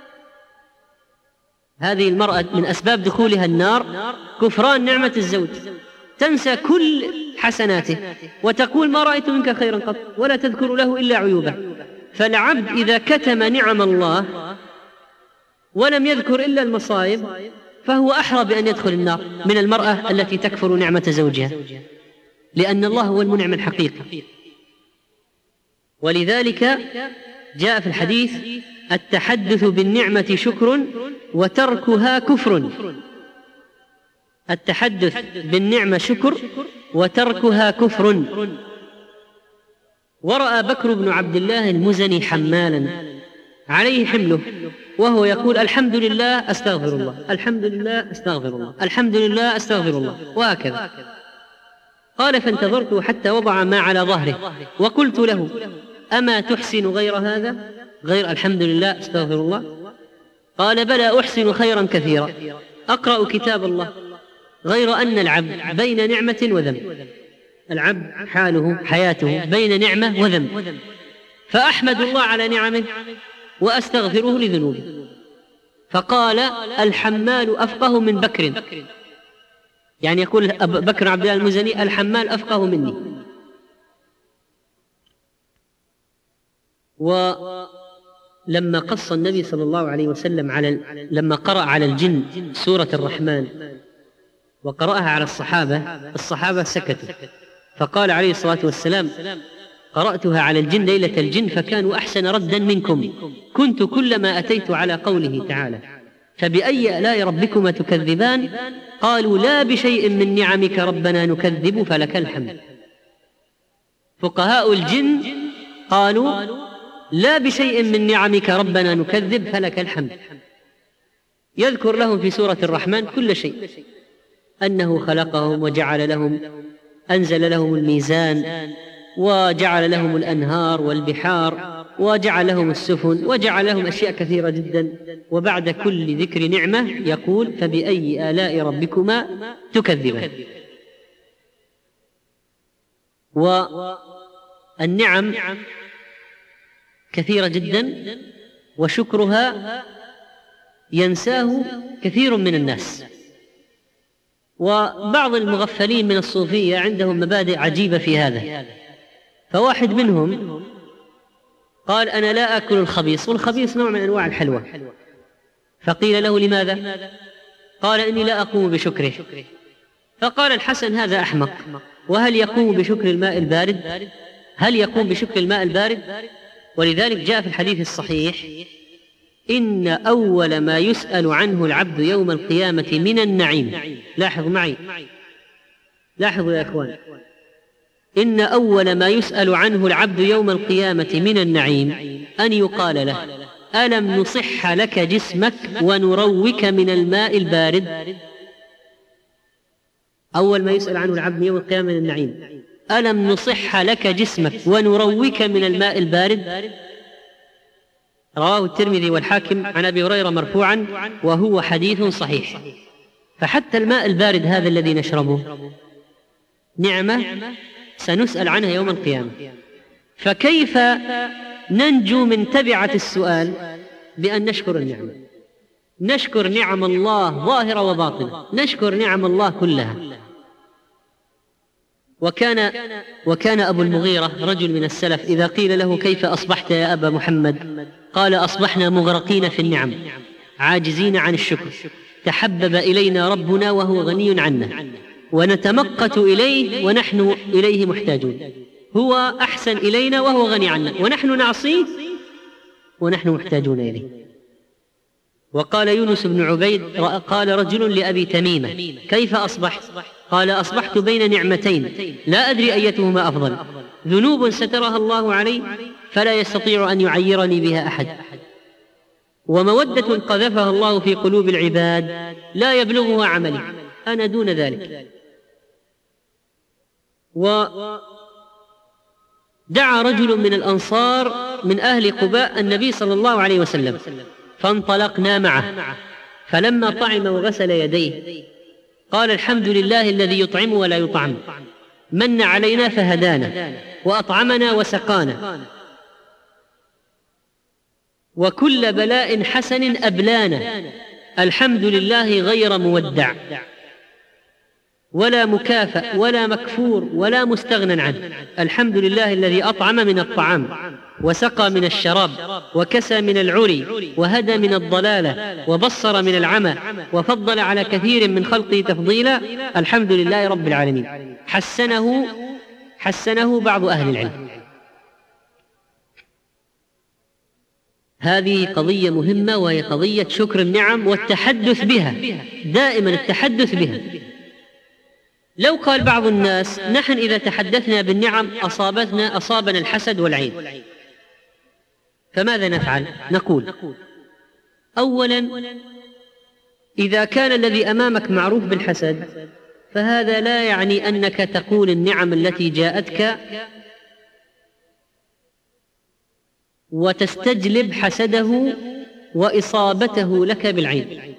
هذه المرأة من أسباب دخولها النار كفران نعمة الزوج، تنسى كل حسناته وتقول ما رأيت منك خيرا قط، ولا تذكر له إلا عيوبه. فالعبد إذا كتم نعم الله ولم يذكر إلا المصائب فهو أحرى بأن يدخل النار من المرأة التي تكفر نعمة زوجها، لأن الله هو المنعم الحقيقي. ولذلك جاء في الحديث: التحدث بالنعمة شكر وتركها كفر. التحدث بالنعمة شكر وتركها كفر. ورأى بكر بن عبد الله المزني حمالا عليه حمله وهو يقول: الحمد لله أستغفر الله، الحمد لله أستغفر الله، الحمد لله أستغفر الله، وهكذا. قال: فانتظرته حتى وضع ما على ظهره وقلت له: أما تحسن غير هذا، غير الحمد لله أستغفر الله؟ قال: بلى، أحسن خيرا كثيرا، أقرأ كتاب الله، غير أن العبد بين نعمة وذنب. العبد حاله حياته بين نعمة وذنب، فأحمد الله على نعمه وأستغفره لذنوبه. فقال: الحمال أفقه من بكر، يعني يقول بكر عبد الله المزني: الحمال أفقه مني. ولما قص النبي صلى الله عليه وسلم على لما قرأ على الجن سورة الرحمن وقرأها على الصحابة، الصحابة سكتوا، فقال عليه الصلاة والسلام: قرأتها على الجن ليلة الجن فكانوا أحسن ردا منكم، كنت كلما أتيت على قوله تعالى: فبأي آلاء ربكما تكذبان، قالوا: لا بشيء من نعمك ربنا نكذب فلك الحمد. فقهاء الجن قالوا: لا بشيء من نعمك ربنا نكذب فلك الحمد. يذكر لهم في سورة الرحمن كل شيء، أنه خلقهم وجعل لهم أنزل لهم الميزان وجعل لهم الأنهار والبحار وجعل لهم السفن وجعل لهم أشياء كثيرة جدا. وبعد كل ذكر نعمة يقول: فبأي آلاء ربكما تكذبان. والنعم كثيرة جدا وشكرها ينساه كثير من الناس. وبعض المغفلين من الصوفية عندهم مبادئ عجيبة في هذا. فواحد منهم قال: أنا لا أكل الخبيث، والخبيث نوع من أنواع الحلوى. فقيل له: لماذا؟ قال: إني لا أقوم بشكره. فقال الحسن: هذا أحمق، وهل يقوم بشكر الماء البارد؟ هل يقوم بشكر الماء البارد؟ ولذلك جاء في الحديث الصحيح: إن أول ما يسأل عنه العبد يوم القيامة من النعيم. لاحظوا معي، لاحظوا يا إخوان، إن أول ما يسأل عنه العبد يوم القيامة من النعيم أن يقال له: ألم نصح لك جسمك ونروك من الماء البارد؟ أول ما يسأل عنه العبد يوم القيامة من النعيم: ألم نصح لك جسمك ونروك من الماء البارد؟ رواه الترمذي والحاكم عن أبي هريرة مرفوعا، وهو حديث صحيح. فحتى الماء البارد هذا الذي نشربه نعمة سنسأل عنها يوم القيامة. فكيف ننجو من تبعة السؤال؟ بأن نشكر النعمة، نشكر نعم الله ظاهرة وباطنة، نشكر نعم الله كلها. وكان وكان أبو المغيرة رجل من السلف إذا قيل له: كيف أصبحت يا أبا محمد؟ قال: أصبحنا مغرقين في النعم عاجزين عن الشكر، تحبب إلينا ربنا وهو غني عنا، ونتمقت إليه ونحن إليه محتاجون. هو أحسن إلينا وهو غني عنا، ونحن نعصيه ونحن محتاجون إليه. وقال يونس بن عبيد: قال رجل لأبي تميمة: كيف أصبحت؟ قال: أصبحت بين نعمتين لا أدري أيتهما أفضل، ذنوب سترها الله علي فلا يستطيع أن يعيرني بها أحد، ومودة قذفها الله في قلوب العباد لا يبلغها عملي، أنا دون ذلك. ودعا رجل من الأنصار من أهل قباء النبي صلى الله عليه وسلم، فانطلقنا معه، فلما طعم وغسل يديه قال: الحمد لله الذي يطعم ولا يطعم، من علينا فهدانا وأطعمنا وسقانا. وكل بلاء حسن أبلانا، الحمد لله غير مودع ولا مكافأ ولا مكفور ولا مستغنى عنه. الحمد لله الذي أطعم من الطعام وسقى من الشراب وكسى من العري وهدى من الضلالة وبصر من العمى وفضل على كثير من خلقه تفضيلا. الحمد لله رب العالمين. حسنه حسنه بعض أهل العلم. هذه قضية مهمة، وهي قضية شكر النعم والتحدث بها، دائما التحدث بها. لو قال بعض الناس نحن إذا تحدثنا بالنعم أصابتنا أصابنا الحسد والعين، فماذا نفعل؟ نقول أولا إذا كان الذي أمامك معروف بالحسد فهذا لا يعني أنك تقول النعم التي جاءتك وتستجلب حسده وإصابته لك بالعين،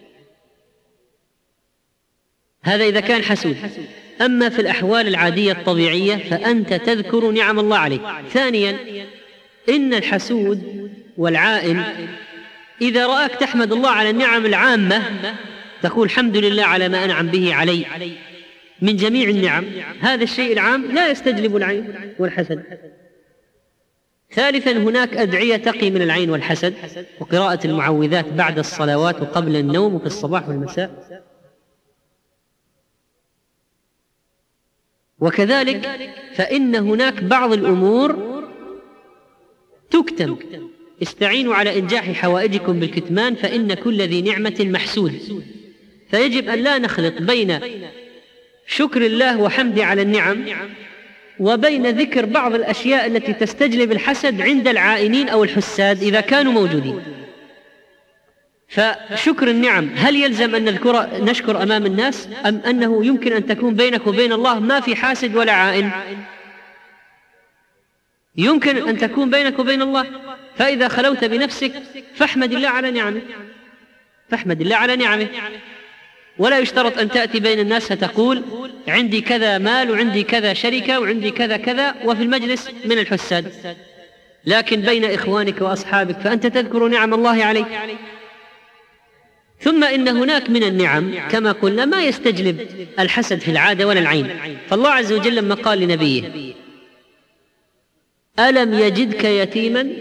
هذا إذا كان حسود. أما في الأحوال العادية الطبيعية فأنت تذكر نعم الله عليك. ثانيا إن الحسود والعائن إذا رآك تحمد الله على النعم العامة تقول الحمد لله على ما أنعم به علي من جميع النعم، هذا الشيء العام لا يستجلب العين والحسد. ثالثا هناك أدعية تقي من العين والحسد، وقراءة المعوذات بعد الصلوات وقبل النوم وفي الصباح والمساء. وكذلك فإن هناك بعض الأمور تكتم، استعينوا على إنجاح حوائجكم بالكتمان فإن كل ذي نعمة محسود. فيجب أن لا نخلط بين شكر الله وحمده على النعم وبين ذكر بعض الأشياء التي تستجلب الحسد عند العائنين أو الحساد إذا كانوا موجودين. فشكر النعم هل يلزم أن نذكر نشكر أمام الناس، أم أنه يمكن أن تكون بينك وبين الله ما في حاسد ولا عائن؟ يمكن أن تكون بينك وبين الله. فإذا خلوت بنفسك فاحمد الله على نعمه، فاحمد الله على نعمه. ولا يشترط أن تأتي بين الناس فتقول عندي كذا مال وعندي كذا شركة وعندي كذا كذا وفي المجلس من الحساد، لكن بين إخوانك وأصحابك فأنت تذكر نعم الله عليك. ثم إن هناك من النعم كما قلنا ما يستجلب الحسد في العادة ولا العين. فالله عز وجل لما قال لنبيه ألم يجدك يتيما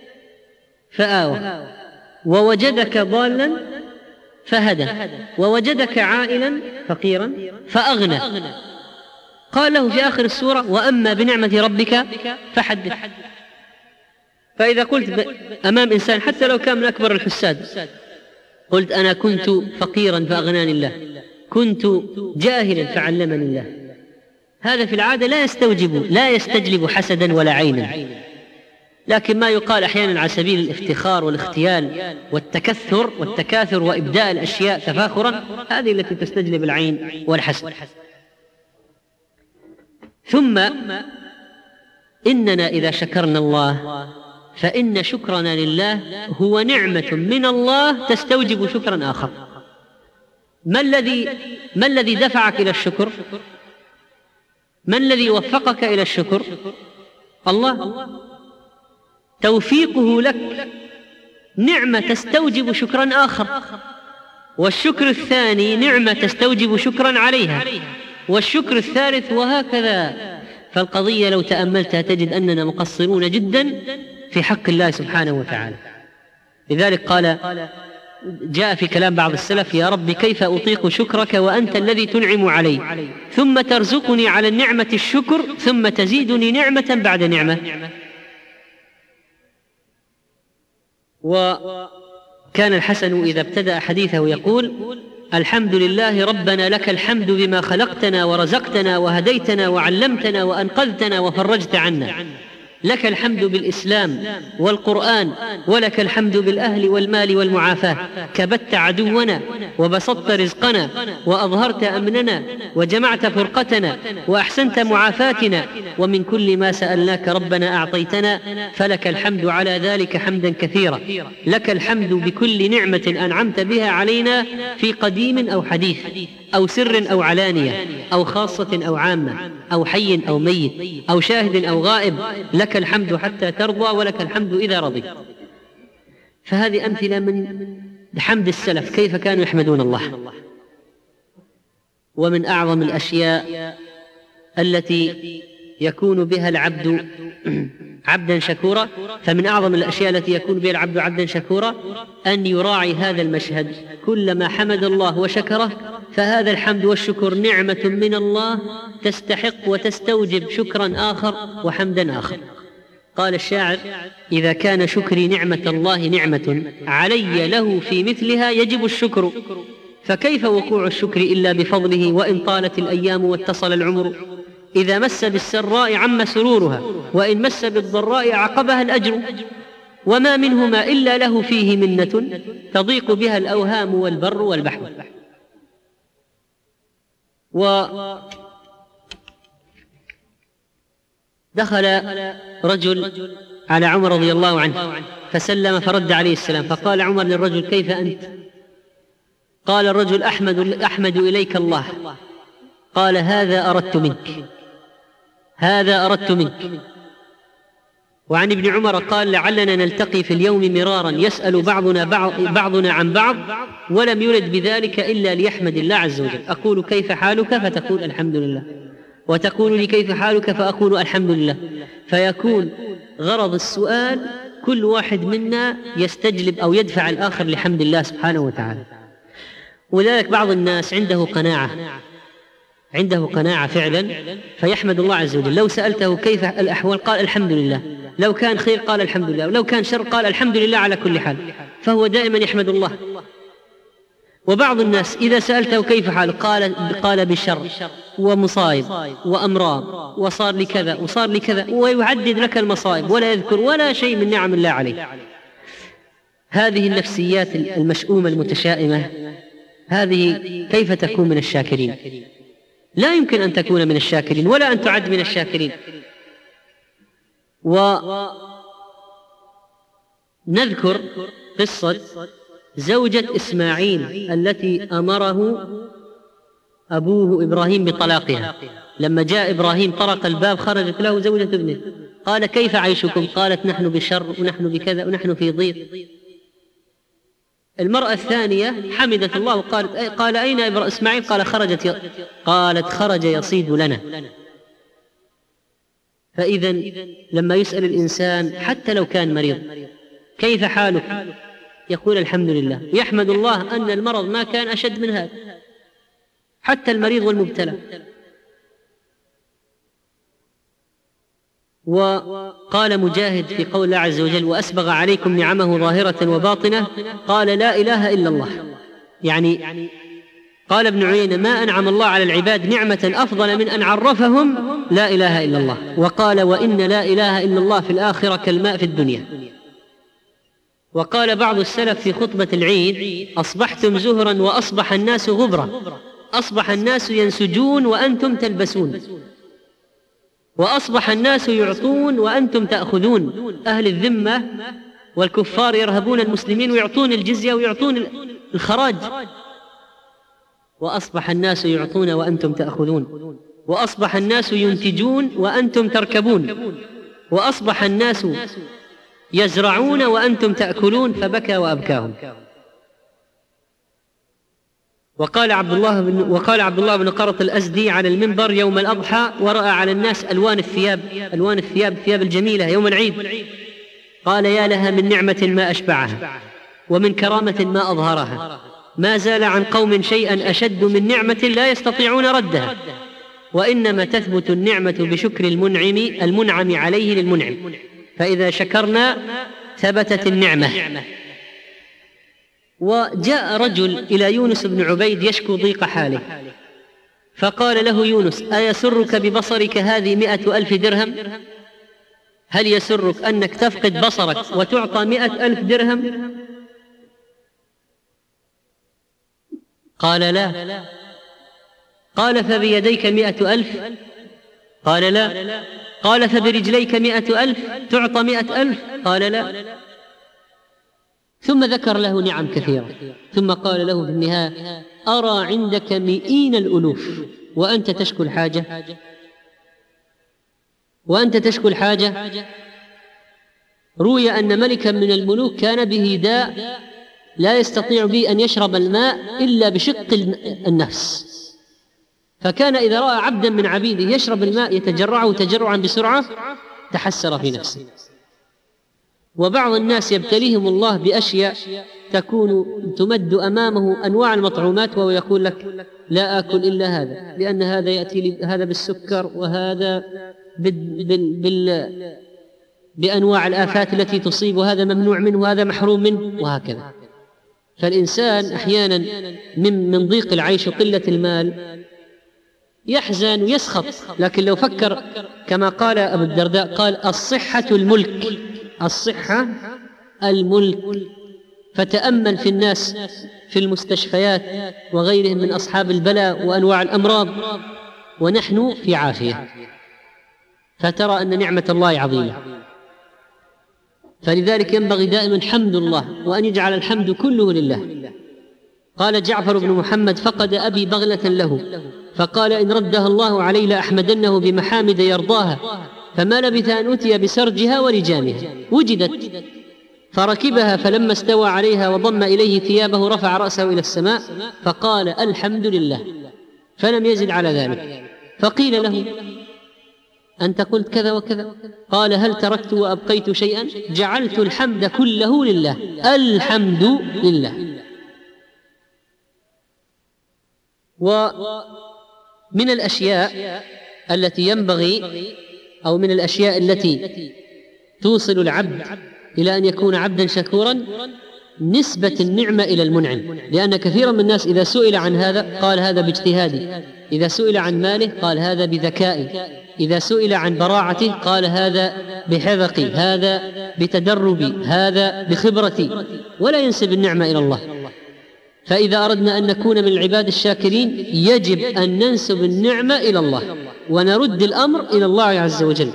فآوى ووجدك ضالا فهدى ووجدك عائلا فقيرا فأغنى، قال له في آخر السورة وأما بنعمة ربك فحدث. فإذا قلت أمام إنسان حتى لو كان من أكبر الحساد قلت أنا كنت فقيرا فأغناني الله، كنت جاهلا فعلمني الله، هذا في العادة لا يستوجب لا يستجلب حسدا ولا عينا. لكن ما يقال أحيانا على سبيل الافتخار والاختيال والتكثر والتكاثر وإبداء الأشياء تفاخرا، هذه التي تستجلب العين والحسد. ثم إننا إذا شكرنا الله فإن شكرنا لله هو نعمة من الله تستوجب شكرا آخر. ما الذي ما الذي دفعك إلى الشكر؟ من الذي وفقك إلى الشكر؟ الله. توفيقه لك نعمة تستوجب شكرا آخر، والشكر الثاني نعمة تستوجب شكرا عليها، والشكر الثالث، وهكذا. فالقضية لو تأملتها تجد أننا مقصرون جدا في حق الله سبحانه وتعالى. لذلك قال جاء في كلام بعض السلف يا رب كيف أطيق شكرك وأنت الذي تنعم علي ثم ترزقني على النعمة الشكر ثم تزيدني نعمة بعد نعمة. وكان الحسن إذا ابتدأ حديثه يقول الحمد لله ربنا لك الحمد بما خلقتنا ورزقتنا وهديتنا وعلمتنا وأنقذتنا وفرجت عنا، لك الحمد بالإسلام والقرآن، ولك الحمد بالأهل والمال والمعافاة، كبت عدونا وبسطت رزقنا وأظهرت أمننا وجمعت فرقتنا وأحسنت معافاتنا، ومن كل ما سألناك ربنا أعطيتنا، فلك الحمد على ذلك حمدا كثيرا. لك الحمد بكل نعمة أنعمت بها علينا في قديم أو حديث أو سر أو علانية أو خاصة أو عامة أو حي أو ميت أو شاهد أو غائب، لك الحمد حتى ترضى ولك الحمد إذا رضيت. فهذه أمثلة من حمد السلف كيف كانوا يحمدون الله. ومن أعظم الأشياء التي يكون بها العبد عبدا شكورا، فمن أعظم الأشياء التي يكون بها العبد عبدا شكورا أن يراعي هذا المشهد، كلما حمد الله وشكره فهذا الحمد والشكر نعمة من الله تستحق وتستوجب شكرا آخر وحمدا آخر. قال الشاعر: إذا كان شكري نعمة الله نعمة علي له في مثلها يجب الشكر، فكيف وقوع الشكر إلا بفضله وإن طالت الأيام واتصل العمر. إذا مس بالسراء عم سرورها وإن مس بالضراء عقبها الأجر، وما منهما إلا له فيه منة تضيق بها الأوهام والبر والبحر. ودخل رجل على عمر رضي الله عنه فسلم فرد عليه السلام، فقال عمر للرجل: كيف أنت؟ قال الرجل: أحمد, أحمد إليك الله. قال: هذا أردت منك، هذا أردت منك. وعن ابن عمر قال: لعلنا نلتقي في اليوم مرارا يسأل بعضنا بعض بعضنا عن بعض ولم يرد بذلك إلا ليحمد الله عز وجل. أقول: كيف حالك؟ فتقول: الحمد لله. وتقول لي: كيف حالك؟ فأقول: الحمد لله. فيكون غرض السؤال كل واحد منا يستجلب أو يدفع الآخر لحمد الله سبحانه وتعالى. ولذلك بعض الناس عنده قناعة عنده قناعة فعلا فيحمد الله عز وجل. لو سألته كيف الأحوال قال: الحمد لله. لو كان خير قال: الحمد لله. ولو كان شر قال: الحمد لله على كل حال. فهو دائما يحمد الله. وبعض الناس إذا سألته كيف حال قال قال بشر ومصائب وأمراض وصار لي كذا وصار لي كذا، ويعدد لك المصائب ولا يذكر ولا شيء من نعم الله عليه. هذه النفسيات المشؤومة المتشائمة هذه كيف تكون من الشاكرين؟ لا يمكن أن تكون من الشاكرين ولا أن تعد من الشاكرين. ونذكر قصة زوجة إسماعيل التي أمره أبوه إبراهيم بطلاقها. لما جاء إبراهيم طرق الباب خرجت له زوجة ابنه، قال: كيف عيشكم؟ قالت: نحن بشر ونحن بكذا ونحن في ضيق. المرأة الثانية حمدت الله وقالت: قال: أين إسماعيل؟ قال: خرجت ي... قالت: خرج يصيد لنا. فإذا لما يسأل الإنسان حتى لو كان مريض: كيف حالك؟ يقول: الحمد لله. يحمد الله أن المرض ما كان أشد من هذا، حتى المريض والمبتلى. وقال مجاهد في قول الله عز وجل: وأسبغ عليكم نعمه ظاهرة وباطنة، قال: لا إله إلا الله. يعني قال ابن عيينة: ما أنعم الله على العباد نعمة أفضل من أن عرفهم لا إله إلا الله. وقال: وإن لا إله إلا الله في الآخرة كالماء في الدنيا. وقال بعض السلف في خطبة العيد: أصبحتم زهرا وأصبح الناس غبرا، أصبح الناس ينسجون وأنتم تلبسون، وأصبح الناس يعطون وأنتم تأخذون. أهل الذمة والكفار يرهبون المسلمين ويعطون الجزية ويعطون الخراج، وأصبح الناس يعطون وأنتم تأخذون، وأصبح الناس ينتجون وأنتم تركبون، وأصبح الناس يزرعون وأنتم تأكلون، فبكى وأبكاهم. وقال عبد الله بن وقال عبد الله بن قرط الأزدي على المنبر يوم الأضحى ورأى على الناس ألوان الثياب ألوان الثياب الثياب الجميلة يوم العيد، قال: يا لها من نعمة ما أشبعها ومن كرامة ما أظهرها، ما زال عن قوم شيئا أشد من نعمة لا يستطيعون ردها، وإنما تثبت النعمة بشكر المنعم المنعم عليه للمنعم، فإذا شكرنا ثبتت النعمة. وجاء رجل إلى يونس بن عبيد يشكو ضيق حاله، فقال له يونس: أيسرك ببصرك هذه مئة ألف درهم؟ هل يسرك أنك تفقد بصرك وتعطى مئة ألف درهم؟ قال: لا. قال: فبيديك مئة ألف؟ قال: لا. قال: فبرجليك مئة ألف تعطى مئة ألف؟ قال: لا. ثم ذكر له نعم كثيرة، ثم قال له في النهاية: أرى عندك مئين الألوف وأنت تشكو الحاجة وأنت تشكو الحاجة روي أن ملكا من الملوك كان به داء لا يستطيع به أن يشرب الماء إلا بشق النفس، فكان إذا رأى عبدا من عبيده يشرب الماء يتجرعه تجرعا بسرعة تحسر في نفسه. وبعض الناس يبتليهم الله بأشياء تكون تمد أمامه أنواع المطعومات وهو يقول لك لا آكل إلا هذا، لأن هذا يأتي لي هذا بالسكر وهذا بال بال بال بأنواع الآفات التي تصيب، وهذا ممنوع منه وهذا محروم منه، وهكذا. فالإنسان أحيانا من من ضيق العيش وقلة المال يحزن ويسخط، لكن لو فكر كما قال أبو الدرداء قال الصحة الملك، الصحة الملك. فتأمل في الناس في المستشفيات وغيرهم من أصحاب البلاء وأنواع الأمراض ونحن في عافية، فترى أن نعمة الله عظيمة. فلذلك ينبغي دائما حمد الله، وأن يجعل الحمد كله لله. قال جعفر بن محمد فقد أبي بغلة له فقال إن ردها الله علي لأحمدنه بمحامد يرضاها، فما لبث أن أتي بسرجها ولجامها، وجدت فركبها، فلما استوى عليها وضم إليه ثيابه رفع رأسه إلى السماء فقال الحمد لله، فلم يزد على ذلك. فقيل له أنت قلت كذا وكذا؟ قال هل تركت وأبقيت شيئا؟ جعلت الحمد كله لله، الحمد لله. ومن الأشياء التي ينبغي أو من الأشياء التي توصل العبد إلى أن يكون عبدا شكورا نسبة النعمة إلى المنعم، لأن كثيرا من الناس إذا سئل عن هذا قال هذا باجتهادي، إذا سئل عن ماله قال هذا بذكائي، إذا سئل عن براعته قال هذا بحذقي، هذا بتدربي، هذا بخبرتي، ولا ينسب النعمة إلى الله. فإذا أردنا أن نكون من العباد الشاكرين يجب أن ننسب النعمة إلى الله ونرد الأمر إلى الله عز وجل.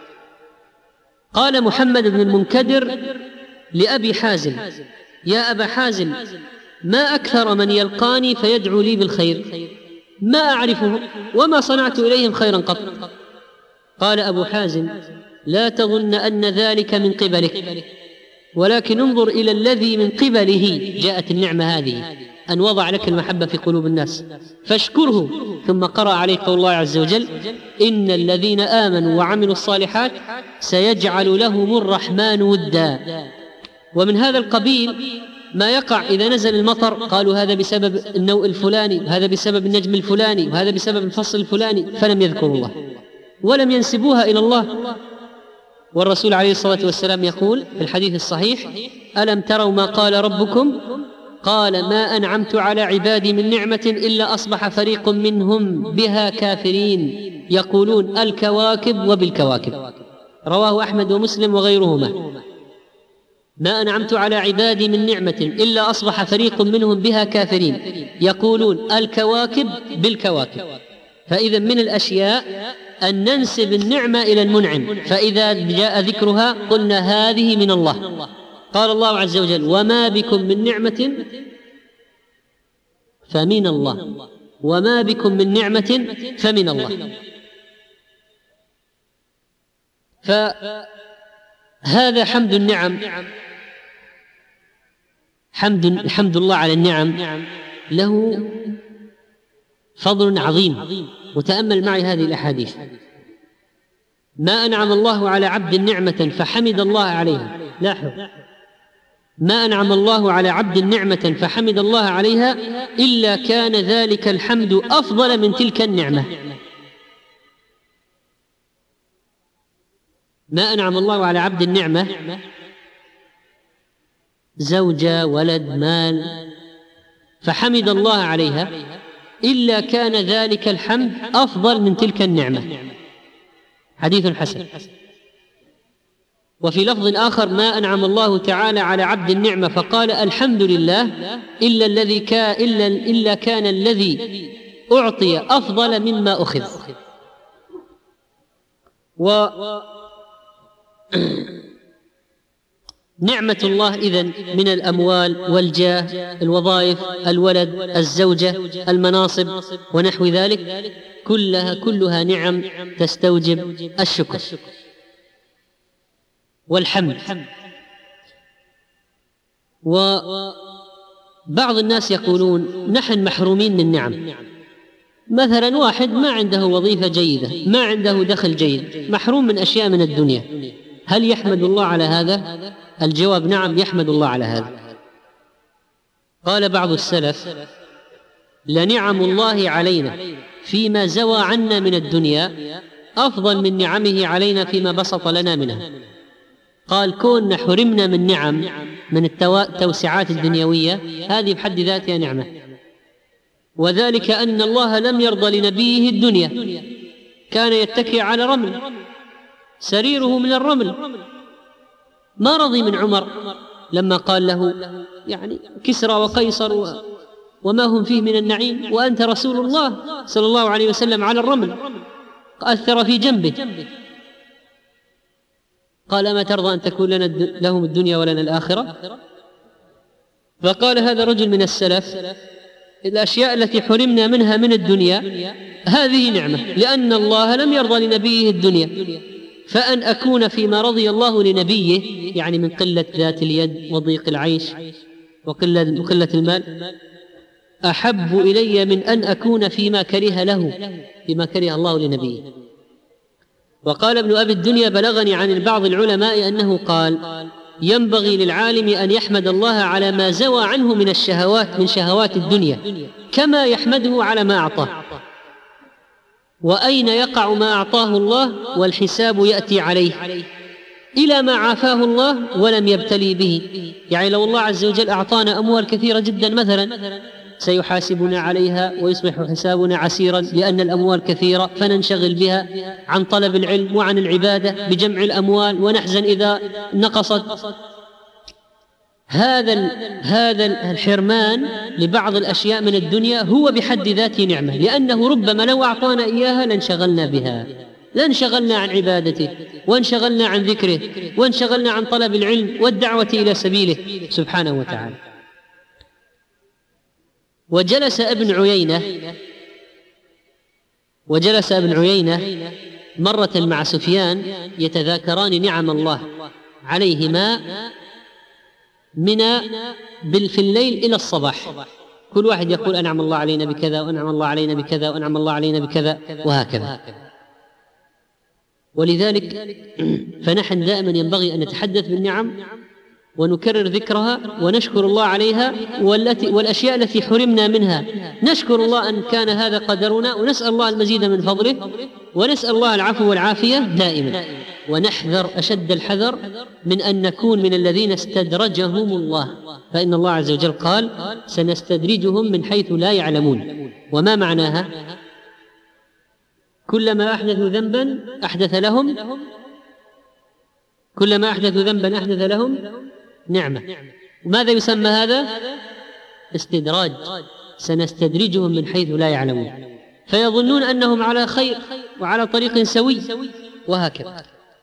قال محمد بن المنكدر لأبي حازم يا أبا حازم ما أكثر من يلقاني فيدعو لي بالخير، ما أعرفه وما صنعت إليهم خيرا قط. قال أبو حازم لا تظن أن ذلك من قبلك، ولكن انظر إلى الذي من قبله جاءت النعمة هذه، أن وضع لك المحبة في قلوب الناس فاشكره. ثم قرأ عليه قول الله عز وجل إن الذين آمنوا وعملوا الصالحات سيجعل لهم الرحمن ودا. ومن هذا القبيل ما يقع إذا نزل المطر قالوا هذا بسبب النوء الفلاني، وهذا بسبب النجم الفلاني، وهذا بسبب الفصل الفلاني، فلم يذكروا الله ولم ينسبوها إلى الله. والرسول عليه الصلاة والسلام يقول في الحديث الصحيح ألم تروا ما قال ربكم؟ قال ما أنعمت على عبادي من نعمة إلا أصبح فريق منهم بها كافرين يقولون الكواكب وبالكواكب. رواه أحمد ومسلم وغيرهما. ما أنعمت على عبادي من نعمة إلا أصبح فريق منهم بها كافرين يقولون الكواكب بالكواكب. فإذا من الأشياء أن ننسب النعمة إلى المنعم، فإذا جاء ذكرها قلنا هذه من الله. قال الله عز وجل وما بكم من نعمة فمن الله، وما بكم من نعمة فمن الله. فهذا حمد النعم، حمد الحمد الله على النعم له فضل عظيم. وتأمل معي هذه الأحاديث. ما أنعم الله على عبد نعمة فحمد الله عليها، لاحظ ما أنعم الله على عبد نعمة فحمد الله عليها إلا كان ذلك الحمد أفضل من تلك النعمة. ما أنعم الله على عبد النعمة زوجة ولد مال فحمد الله عليها إلا كان ذلك الحمد أفضل من تلك النعمة. حديث حسن. وفي لفظ آخر ما أنعم الله تعالى على عبد النعمة فقال الحمد لله إلا الذي كان إلا, إلا كان الذي أعطي أفضل مما أخذ. و نعمة الله إذن من الأموال والجاه، الوظائف، الولد، الزوجة، المناصب ونحو ذلك، كلها كلها نعم تستوجب الشكر. والحمد. وبعض الناس يقولون نحن محرومين من نعم. مثلا واحد ما عنده وظيفة جيدة، ما عنده دخل جيد، محروم من أشياء من الدنيا، هل يحمد الله على هذا؟ الجواب نعم، يحمد الله على هذا. قال بعض السلف: لنعم الله علينا فيما زوى عنا من الدنيا أفضل من نعمه علينا فيما بسط لنا منها. قال كوننا حرمنا من نعم، من التوسعات الدنيوية، هذه بحد ذاتها نعمة، وذلك أن الله لم يرضى لنبيه الدنيا، كان يتكئ على رمل، سريره من الرمل، ما رضي من عمر لما قال له يعني كسرى وقيصر وما هم فيه من النعيم وأنت رسول الله صلى الله عليه وسلم على الرمل، أثر في جنبه، قال ما ترضى أن تكون لنا لهم الدنيا ولنا الآخرة؟ فقال هذا رجل من السلف: الأشياء التي حرمنا منها من الدنيا هذه نعمة، لأن الله لم يرضى لنبيه الدنيا، فأن أكون فيما رضي الله لنبيه، يعني من قلة ذات اليد وضيق العيش وقلة, وقلة المال، أحب إلي من أن أكون فيما كره له، فيما كره الله لنبيه. وقال ابن أبي الدنيا: بلغني عن بعض العلماء أنه قال: ينبغي للعالم أن يحمد الله على ما زوى عنه من الشهوات، من شهوات الدنيا، كما يحمده على ما أعطاه. وأين يقع ما أعطاه الله والحساب يأتي عليه، إلى ما عافاه الله ولم يبتلي به. يعني لو الله عز وجل أعطانا أموال كثيرة جدا مثلا، سيحاسبنا عليها ويصبح حسابنا عسيرا، لأن الأموال كثيرة، فننشغل بها عن طلب العلم وعن العبادة بجمع الأموال، ونحزن إذا نقصت. هذا هذا الحرمان لبعض الأشياء من الدنيا هو بحد ذاته نعمة، لأنه ربما لو أعطانا إياها لانشغلنا بها، لانشغلنا عن عبادته، وانشغلنا عن ذكره، وانشغلنا عن طلب العلم والدعوة إلى سبيله سبحانه وتعالى. وجلس ابن عيينة وجلس ابن عيينة مرة مع سفيان يتذاكران نعم الله عليهما من في الليل إلى الصباح، كل واحد يقول أنعم الله علينا بكذا، وأنعم الله علينا بكذا، وأنعم الله علينا بكذا، وهكذا. ولذلك فنحن دائما ينبغي أن نتحدث بالنعم ونكرر ذكرها ونشكر الله عليها، والتي والأشياء التي حرمنا منها نشكر الله أن كان هذا قدرنا، ونسأل الله المزيد من فضله، ونسأل الله العفو والعافية دائما. ونحذر أشد الحذر من أن نكون من الذين استدرجهم الله، فإن الله عز وجل قال: سنستدرجهم من حيث لا يعلمون. وما معناها؟ كلما أحدثوا ذنبا أحدث لهم كلما أحدثوا ذنبا أحدث لهم نعمة. وماذا يسمى هذا؟ استدراج. سنستدرجهم من حيث لا يعلمون، فيظنون أنهم على خير وعلى طريق سوي، وهكذا.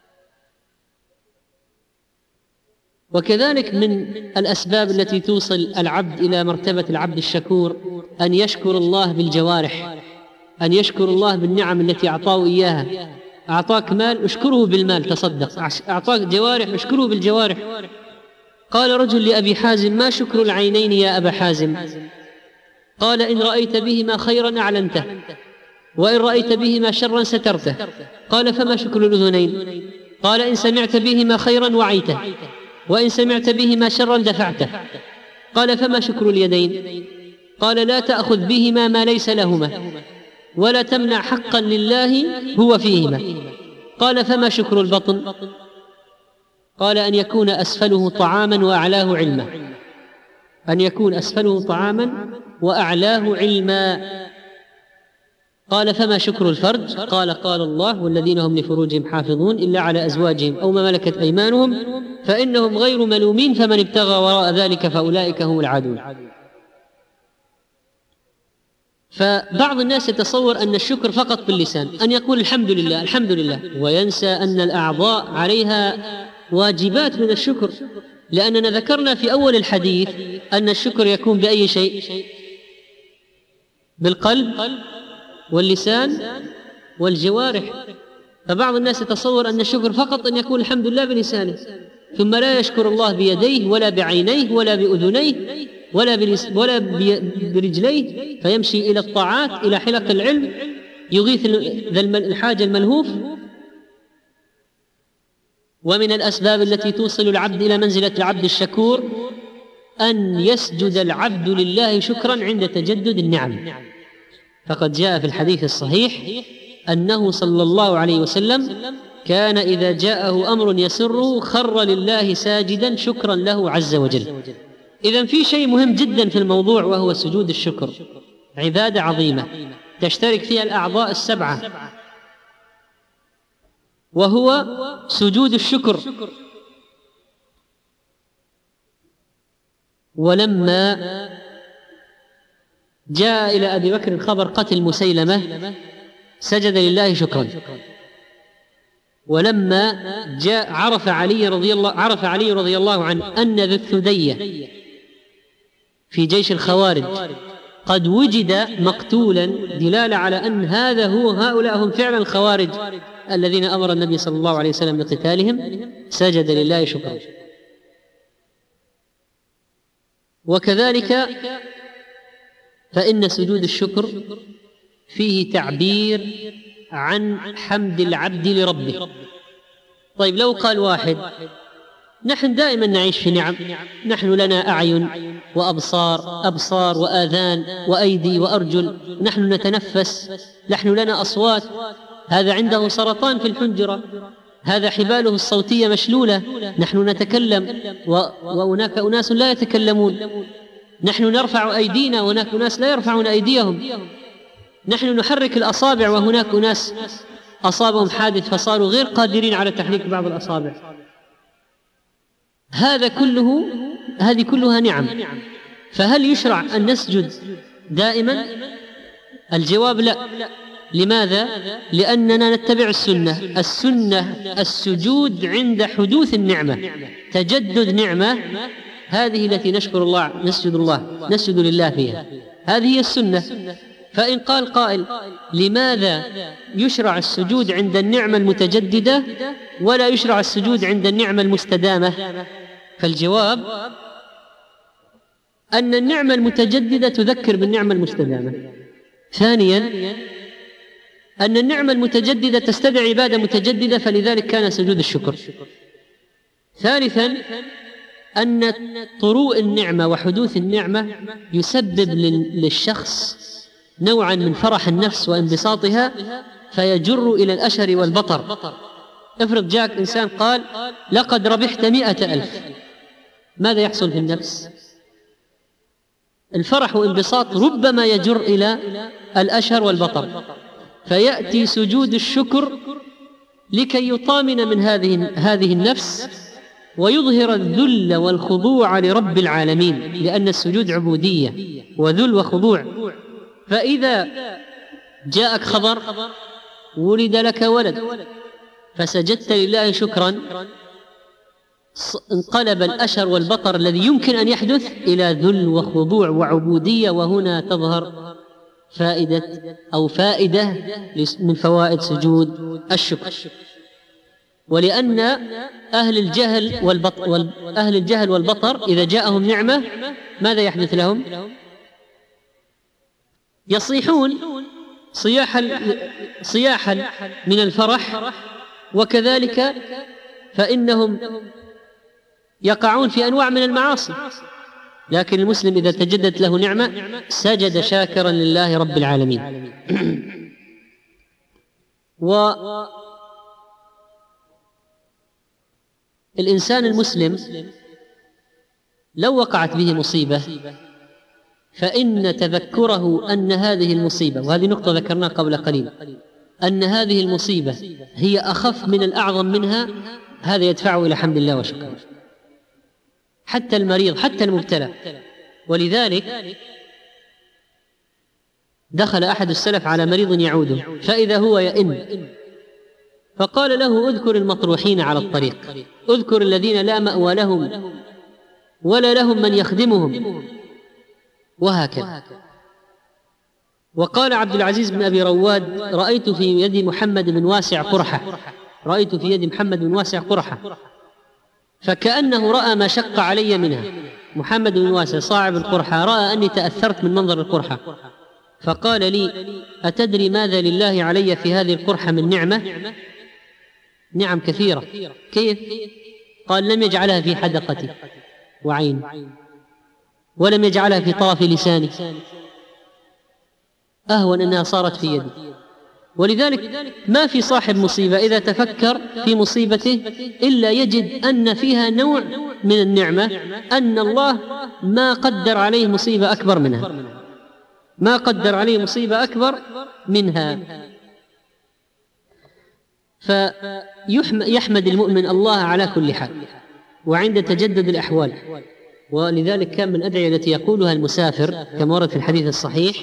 وكذلك من الأسباب التي توصل العبد إلى مرتبة العبد الشكور أن يشكر الله بالجوارح، أن يشكر الله بالنعم التي أعطاه إياها. أعطاك مال، اشكره بالمال، تصدق. أعطاك جوارح، اشكره بالجوارح. قال رجل لأبي حازم: ما شكر العينين يا أبا حازم؟ قال: إن رأيت بهما خيرا أعلنته، وإن رأيت بهما شرا سترته. قال: فما شكر الأذنين؟ قال: إن سمعت بهما خيرا وعيته، وإن سمعت بهما شرا دفعته. قال: فما شكر اليدين؟ قال: لا تأخذ بهما ما ليس لهما، ولا تمنع حقا لله هو فيهما. قال: فما شكر البطن؟ قال: أن يكون أسفله طعاما وأعلاه علما. أن يكون أسفله طعاما وأعلاه علما. قال: فما شكر الفرج؟ قال: قال الله: والذين هم لفروجهم حافظون إلا على أزواجهم أو ما ملكت أيمانهم فإنهم غير ملومين، فمن ابتغى وراء ذلك فأولئك هم العادون. فبعض الناس يتصور أن الشكر فقط باللسان، أن يقول الحمد لله الحمد لله، وينسى أن الأعضاء عليها واجبات من الشكر، لأننا ذكرنا في أول الحديث أن الشكر يكون بأي شيء؟ بالقلب واللسان والجوارح. فبعض الناس يتصور أن الشكر فقط أن يقول الحمد لله بلسانه، ثم لا يشكر الله بيديه ولا بعينيه ولا بأذنيه ولا, ولا برجليه، فيمشي إلى الطاعات إلى حلق العلم يغيث الحاجة الملهوف. ومن الأسباب التي توصل العبد إلى منزلة العبد الشكور أن يسجد العبد لله شكرا عند تجدد النعم. فقد جاء في الحديث الصحيح أنه صلى الله عليه وسلم كان إذا جاءه أمر يسره خر لله ساجدا شكرا له عز وجل. إذن في شيء مهم جدا في الموضوع، وهو سجود الشكر. عبادة عظيمة تشترك فيها الأعضاء السبعة، وهو سجود الشكر. ولما جاء إلى أبي بكر خبر قتل مسيلمة سجد لله شكرا. ولما جاء عرف علي رضي الله عرف علي رضي الله عنه أن ذا الثدية في جيش الخوارج قد وجد مقتولا، دلالة على أن هذا هو هؤلاء هم فعلا الخوارج الذين أمر النبي صلى الله عليه وسلم بقتالهم، سجد لله شكرا. وكذلك فإن سجود الشكر فيه تعبير عن حمد العبد لربه. طيب لو قال واحد نحن دائما نعيش في نعم، نحن لنا أعين وأبصار أبصار وآذان وأيدي وأرجل، نحن نتنفس، نحن لنا أصوات، هذا عنده سرطان في الحنجرة، هذا حباله الصوتية مشلولة، نحن نتكلم وهناك أناس لا يتكلمون، نحن نرفع أيدينا وهناك أناس لا يرفعون أيديهم، نحن نحرك الأصابع وهناك أناس أصابهم حادث فصاروا غير قادرين على تحريك بعض الأصابع. هذا كله هذه كلها نعم. فهل يشرع أن نسجد دائما؟ الجواب لا. لماذا؟ لأننا نتبع السنة. السنة السجود عند حدوث النعمة، تجدد نعمة، هذه التي نشكر الله نسجد الله نسجد لله فيها، هذه هي السنة. فإن قال قائل لماذا يشرع السجود عند النعمة المتجددة ولا يشرع السجود عند النعمة المستدامة؟ فالجواب أن النعمة المتجددة تذكر بالنعمة المستدامة. ثانيا أن النعمة المتجددة تستدعي عبادة متجددة، فلذلك كان سجود الشكر. ثالثا أن طروء النعمة وحدوث النعمة يسبب للشخص نوعا من فرح النفس وانبساطها، فيجر إلى الأشر والبطر. افرض جاءك إنسان قال لقد ربحت مئة ألف، ماذا يحصل في النفس؟ الفرح وانبساط ربما يجر إلى الأشر والبطر، فيأتي سجود الشكر لكي يطامن من هذه هذه النفس ويظهر الذل والخضوع لرب العالمين، لأن السجود عبودية وذل وخضوع. فإذا جاءك خبر ولد لك ولد فسجدت لله شكرا، انقلب الأشر والبطر الذي يمكن أن يحدث إلى ذل وخضوع وعبودية، وهنا تظهر فائدة أو فائدة من فوائد سجود الشكر. ولأن أهل الجهل والبطر, أهل الجهل والبطر إذا جاءهم نعمة ماذا يحدث لهم؟ يصيحون صياحا صياحا من الفرح، وكذلك فإنهم يقعون في أنواع من المعاصي. لكن المسلم إذا تجدت له نعمة سجد شاكرا لله رب العالمين. والإنسان المسلم لو وقعت به مصيبة فإن تذكره أن هذه المصيبة، وهذه نقطة ذكرناها قبل قليل، أن هذه المصيبة هي أخف من الأعظم منها، هذا يدفعه إلى حمد الله وشكره. حتى المريض حتى المبتلى. ولذلك دخل أحد السلف على مريض يعوده فإذا هو يئن، فقال له اذكر المطروحين على الطريق، اذكر الذين لا مأوى لهم ولا لهم من يخدمهم، وهكذا. وقال عبد العزيز بن أبي رواد: رأيت في يد محمد بن واسع قرحة رأيت في يد محمد بن واسع قرحة فكأنه رأى ما شق علي منها. محمد بن واسع صاحب القرحة رأى أني تأثرت من منظر القرحة، فقال لي: أتدري ماذا لله علي في هذه القرحة من نعمة؟ نعم كثيرة. كيف؟ قال: لم يجعلها في حدقتي وعين، ولم يجعلها في طرف لساني، أهون أنها صارت في يدي. ولذلك ما في صاحب مصيبة إذا تفكر في مصيبته إلا يجد أن فيها نوع من النعمة، أن الله ما قدر عليه مصيبة أكبر منها ما قدر عليه مصيبة أكبر منها فيحمد المؤمن الله على كل حال وعند تجدد الأحوال. ولذلك كان من الأدعية التي يقولها المسافر كما ورد في الحديث الصحيح: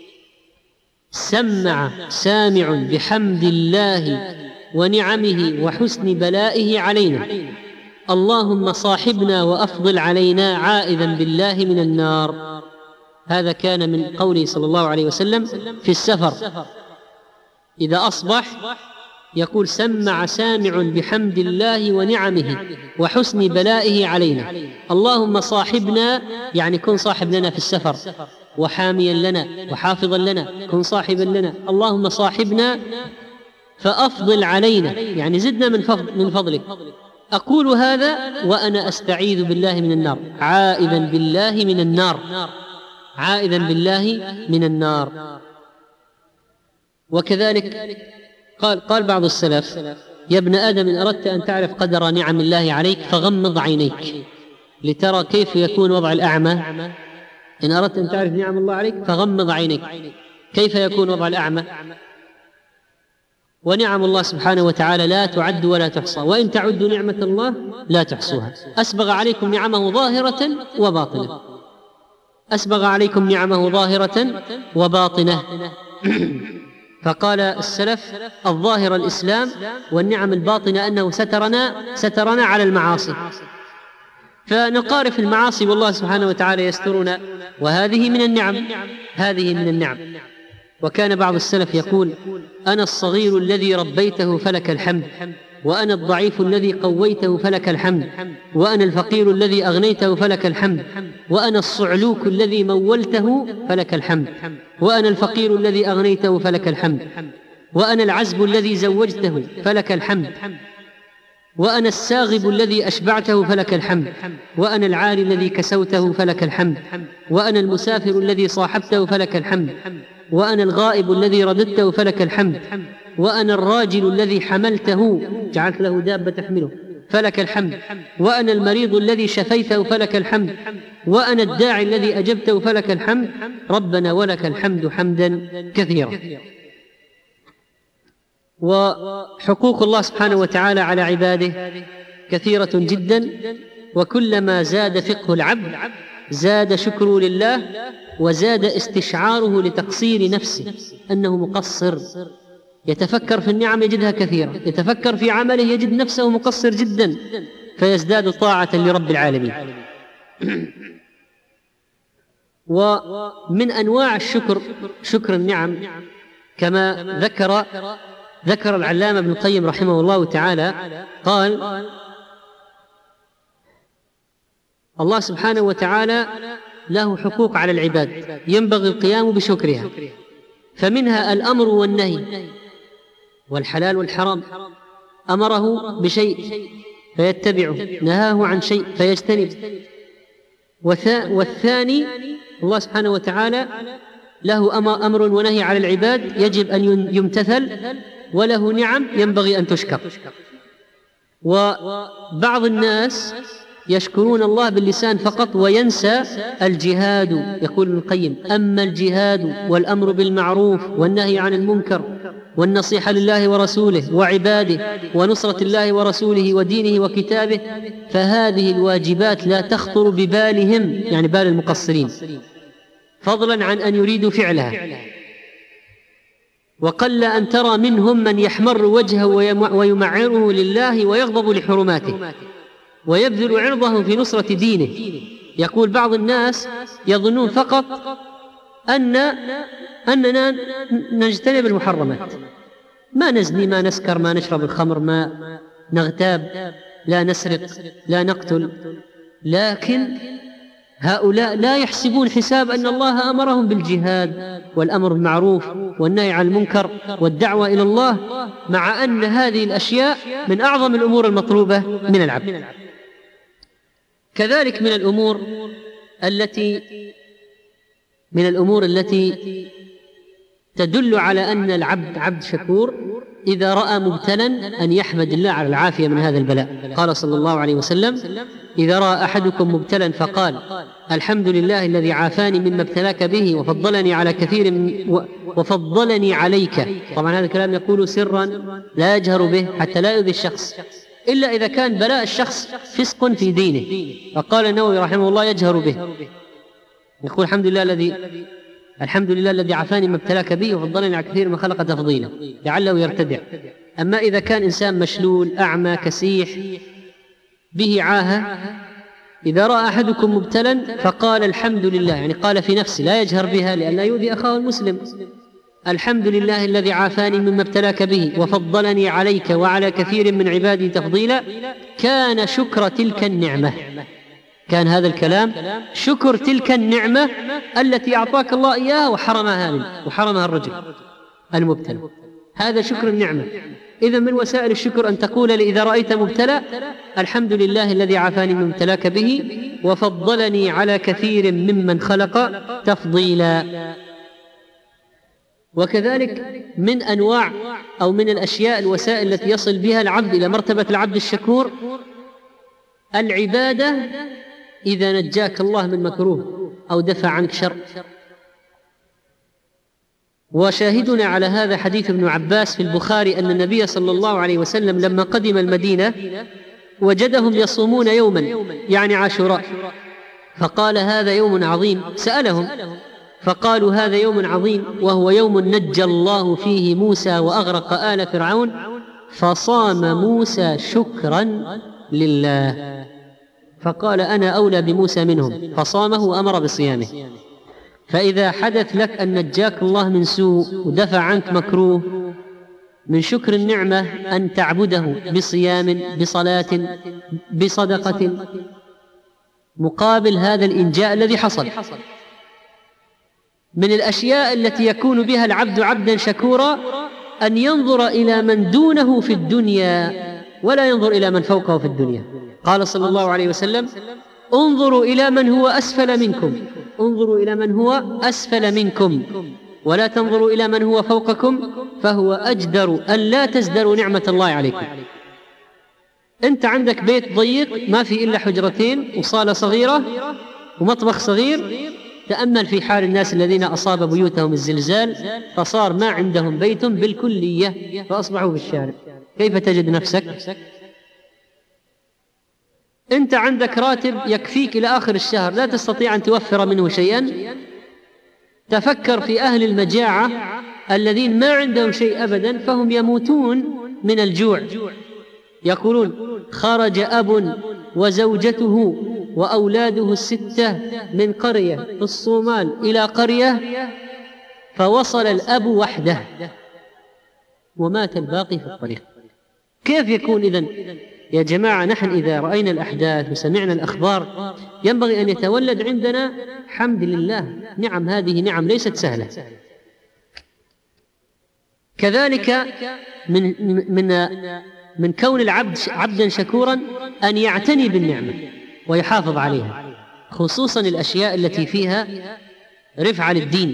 سمع سامع بحمد الله ونعمه وحسن بلائه علينا، اللهم صاحبنا وأفضل علينا عائذا بالله من النار. هذا كان من قوله صلى الله عليه وسلم في السفر إذا أصبح يقول: سمع سامع بحمد الله ونعمه وحسن بلائه علينا، اللهم صاحبنا، يعني كن صاحب لنا في السفر وحاميا لنا وحافظا لنا، كن صاحبا لنا، اللهم صاحبنا فأفضل علينا، يعني زدنا من فضل من فضلك. أقول هذا وأنا أستعيذ بالله من النار، عائذا بالله من النار عائذا بالله من النار. وكذلك قال قال بعض السلف: يا ابن آدم إن أردت أن تعرف قدر نعم الله عليك فغمض عينيك لترى كيف يكون وضع الأعمى. إن أردت أن تعرف نعم الله عليك فغمض عينيك كيف يكون وضع الأعمى. ونعم الله سبحانه وتعالى لا تعد ولا تحصى، وإن تعدوا نعمة الله لا تحصوها. أسبغ عليكم نعمه ظاهرة وباطنة أسبغ عليكم نعمه ظاهرة وباطنة فقال السلف: الظاهر الإسلام، والنعم الباطنة أنه سترنا سترنا على المعاصي، فنقارف المعاصي والله سبحانه وتعالى يسترنا، وهذه من النعم هذه من النعم. وكان بعض السلف يقول: أنا الصغير الذي ربيته فلك الحمد، وأنا الضعيف الذي قويته فلك الحمد، وأنا الفقير الذي أغنيته فلك الحمد، وأنا الصعلوك الذي مولته فلك الحمد، وأنا الفقير الذي أغنيته فلك الحمد، وأنا العزب الذي زوجته فلك الحمد، وأنا الساغب الذي أشبعته فلك الحمد، وأنا العالي الذي كسوته فلك الحمد، وأنا المسافر الذي صاحبته فلك الحمد، وأنا الغائب الذي رددته فلك الحمد، وأنا الراجل الذي حملته جعلت له دابة تحمله فلك الحمد، وأنا المريض الذي شفيته فلك الحمد، وأنا الداعي الذي أجبته فلك الحمد، ربنا ولك الحمد حمدا كثيرا. وحقوق الله سبحانه وتعالى على عباده كثيرة جدا، وكلما زاد فقه العبد زاد شكره لله، وزاد استشعاره لتقصير نفسه أنه مقصر. يتفكر في النعم يجدها كثيرة، يتفكر في عمله يجد نفسه مقصر جدا، فيزداد طاعة لرب العالمين. ومن أنواع الشكر شكر النعم كما ذكر ذكر العلامة ابن القيم رحمه الله تعالى، قال: الله سبحانه وتعالى له حقوق على العباد ينبغي القيام بشكرها، فمنها الأمر والنهي والحلال والحرام. أمره بشيء فيتبعه، نهاه عن شيء فيجتنب. والثاني الله سبحانه وتعالى له أمر ونهي على العباد يجب أن يمتثل، وله نعم ينبغي أن تشكر. وبعض الناس يشكرون الله باللسان فقط وينسى الجهاد. يقول ابن القيم: أما الجهاد والأمر بالمعروف والنهي عن المنكر والنصيحة لله ورسوله وعباده ونصرة الله ورسوله ودينه وكتابه، فهذه الواجبات لا تخطر ببالهم، يعني بال المقصرين، فضلا عن أن يريدوا فعلها. وقل أن ترى منهم من يحمر وجهه ويمعره لله ويغضب لحرماته ويبذل عرضه في نصرة دينه. يقول بعض الناس يظنون فقط أن أننا نجتنب المحرمات، ما نزني، ما نسكر، ما نشرب الخمر، ما نغتاب، لا نسرق، لا نقتل. لكن هؤلاء لا يحسبون حساب أن الله أمرهم بالجهاد والأمر بالمعروف والنهي عن المنكر والدعوة إلى الله، مع أن هذه الأشياء من أعظم الأمور المطلوبة من العبد. كذلك من الأمور التي من الأمور التي تدل على أن العبد عبد شكور إذا رأى مبتلا أن يحمد الله على العافية من هذا البلاء. قال صلى الله عليه وسلم: إذا رأى أحدكم مبتلا فقال: الحمد لله الذي عافاني مما ابتلاك به وفضلني على كثير من وفضلني عليك. طبعا هذا الكلام يقول سرا لا يجهر به حتى لا يؤذي الشخص، إلا إذا كان بلاء الشخص فسق في دينه. فقال النووي رحمه الله: يجهر به، يقول الحمد لله الذي الحمد لله الذي عافاني ما ابتلاك به وفضلني على كثير من خلق تفضيلا، لعله يرتدع. أما إذا كان إنسان مشلول أعمى كسيح به عاهة، إذا رأى أحدكم مبتلا فقال الحمد لله، يعني قال في نفسه لا يجهر بها لئلا يؤذي أخاه المسلم: الحمد لله الذي عافاني مما ابتلاك به وفضلني عليك وعلى كثير من عبادي تفضيلا، كان شكر تلك النعمة. كان هذا الكلام شكر تلك النعمة التي أعطاك الله إياها وحرمها منه وحرمها الرجل المبتلى. هذا شكر النعمة. إذن من وسائل الشكر أن تقول إذا رأيت مبتلى: الحمد لله الذي عافاني مما ابتلاك به وفضلني على كثير ممن خلق تفضيلا. وكذلك من أنواع أو من الأشياء الوسائل التي يصل بها العبد إلى مرتبة العبد الشكور العبادة إذا نجاك الله من مكروه أو دفع عنك شر. وشاهدنا على هذا حديث ابن عباس في البخاري أن النبي صلى الله عليه وسلم لما قدم المدينة وجدهم يصومون يوما، يعني عاشوراء، فقال: هذا يوم عظيم. سألهم فقالوا: هذا يوم عظيم وهو يوم نجى الله فيه موسى وأغرق آل فرعون، فصام موسى شكرا لله. فقال: أنا أولى بموسى منهم، فصامه وأمر بصيامه. فإذا حدث لك أن نجاك الله من سوء ودفع عنك مكروه، من شكر النعمة أن تعبده بصيام، بصلاة، بصدقة، مقابل هذا الإنجاء الذي حصل. من الأشياء التي يكون بها العبد عبدا شكورا أن ينظر إلى من دونه في الدنيا ولا ينظر إلى من فوقه في الدنيا. قال صلى الله عليه وسلم: انظروا إلى من هو أسفل منكم، انظروا إلى من هو أسفل منكم ولا تنظروا إلى من هو فوقكم، فهو أجدر أن لا تزدروا نعمة الله عليكم. أنت عندك بيت ضيق ما في إلا حجرتين وصالة صغيرة ومطبخ صغير، تأمل في حال الناس الذين أصاب بيوتهم الزلزال فصار ما عندهم بيت بالكلية فأصبحوا في الشارع، كيف تجد نفسك؟ أنت عندك راتب يكفيك إلى آخر الشهر، لا تستطيع أن توفر منه شيئا. تفكر في أهل المجاعة الذين ما عندهم شيء أبدا فهم يموتون من الجوع. يقولون: خرج أب وزوجته وأولاده الستة من قرية في الصومال إلى قرية، فوصل الأب وحده ومات الباقي في الطريق. كيف يكون إذن؟ يا جماعة، نحن إذا رأينا الأحداث وسمعنا الأخبار ينبغي أن يتولد عندنا حمد لله. نعم، هذه نعم ليست سهلة. كذلك من من من كون العبد عبدا شكورا أن يعتني بالنعمة ويحافظ عليها، خصوصا الأشياء التي فيها رفعة للدين،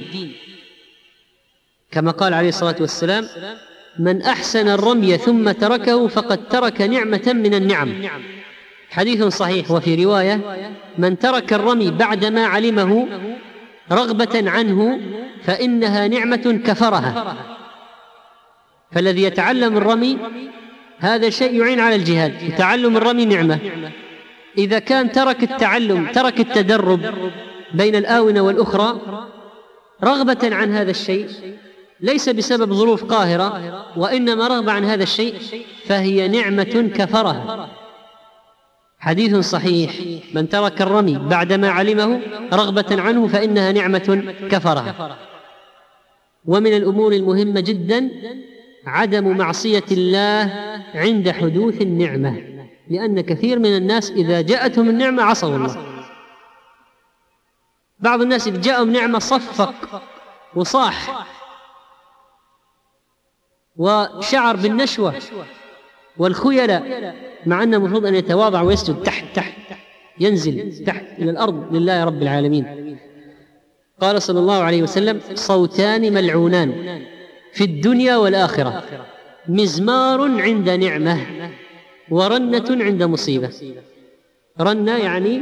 كما قال عليه الصلاة والسلام: من أحسن الرمي ثم تركه فقد ترك نعمة من النعم. حديث صحيح. وفي رواية: من ترك الرمي بعدما علمه رغبة عنه فإنها نعمة كفرها. فالذي يتعلم الرمي هذا شيء يعين على الجهاد، تعلم الرمي نعمة. إذا كان ترك التعلم، ترك التدرب بين الآونة والأخرى رغبة عن هذا الشيء، ليس بسبب ظروف قاهرة وإنما رغبة عن هذا الشيء، فهي نعمة كفرها. حديث صحيح: من ترك الرمي بعدما علمه رغبة عنه فإنها نعمة كفرها. ومن الأمور المهمة جدا عدم معصية الله عند حدوث النعمة، لأن كثير من الناس إذا جاءتهم النعمة عصوا الله. بعض الناس إذا جاءهم نعمة صفق وصاح وشعر بالنشوة والخيلة، مع أنه المفروض أن يتواضع ويسجد تحت تحت ينزل تحت إلى الأرض لله رب العالمين. قال صلى الله عليه وسلم: صوتان ملعونان في الدنيا والآخرة، مزمار عند نعمة ورنة عند مصيبة. رنة يعني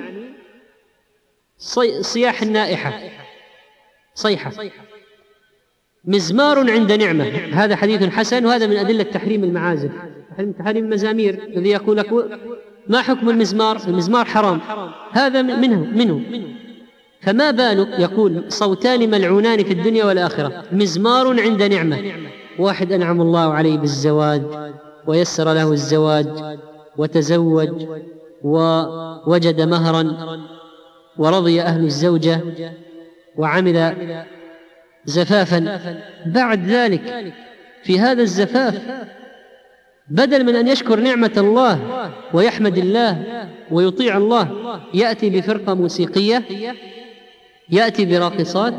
صياح النائحة، صيحة. مزمار عند نعمة، هذا حديث حسن، وهذا من أدلة تحريم المعازف، تحريم المزامير. الذي يقول لك ما حكم المزمار؟ المزمار حرام، هذا منه منه فما بالك يقول صوتان ملعونان في الدنيا والآخرة، مزمار عند نعمة. واحد أنعم الله عليه بالزواج ويسر له الزواج وتزوج ووجد مهرا ورضي أهل الزوجة وعمل زفافا، بعد ذلك في هذا الزفاف بدل من أن يشكر نعمة الله ويحمد الله ويطيع الله، يأتي بفرقة موسيقية، يأتي براقصات،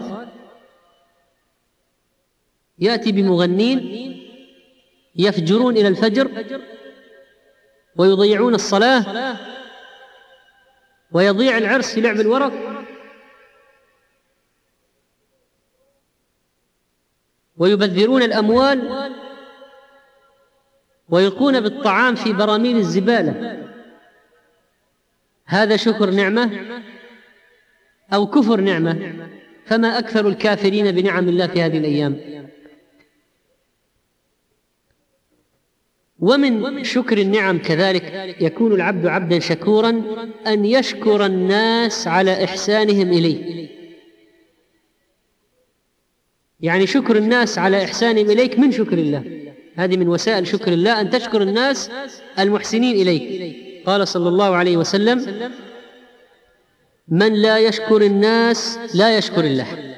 يأتي بمغنين يفجرون إلى الفجر ويضيعون الصلاة، ويضيع العرس في لعب الورق، ويبذرون الأموال ويلقون بالطعام في براميل الزبالة. هذا شكر نعمة أو كفر نعمة؟ فما أكثر الكافرين بنعم الله في هذه الأيام. ومن شكر النعم كذلك يكون العبد عبدا شكورا أن يشكر الناس على إحسانهم إليه. يعني شكر الناس على إحسانهم إليك من شكر الله، هذه من وسائل شكر الله، أن تشكر الناس المحسنين إليك. قال صلى الله عليه وسلم: من لا يشكر الناس لا يشكر الله.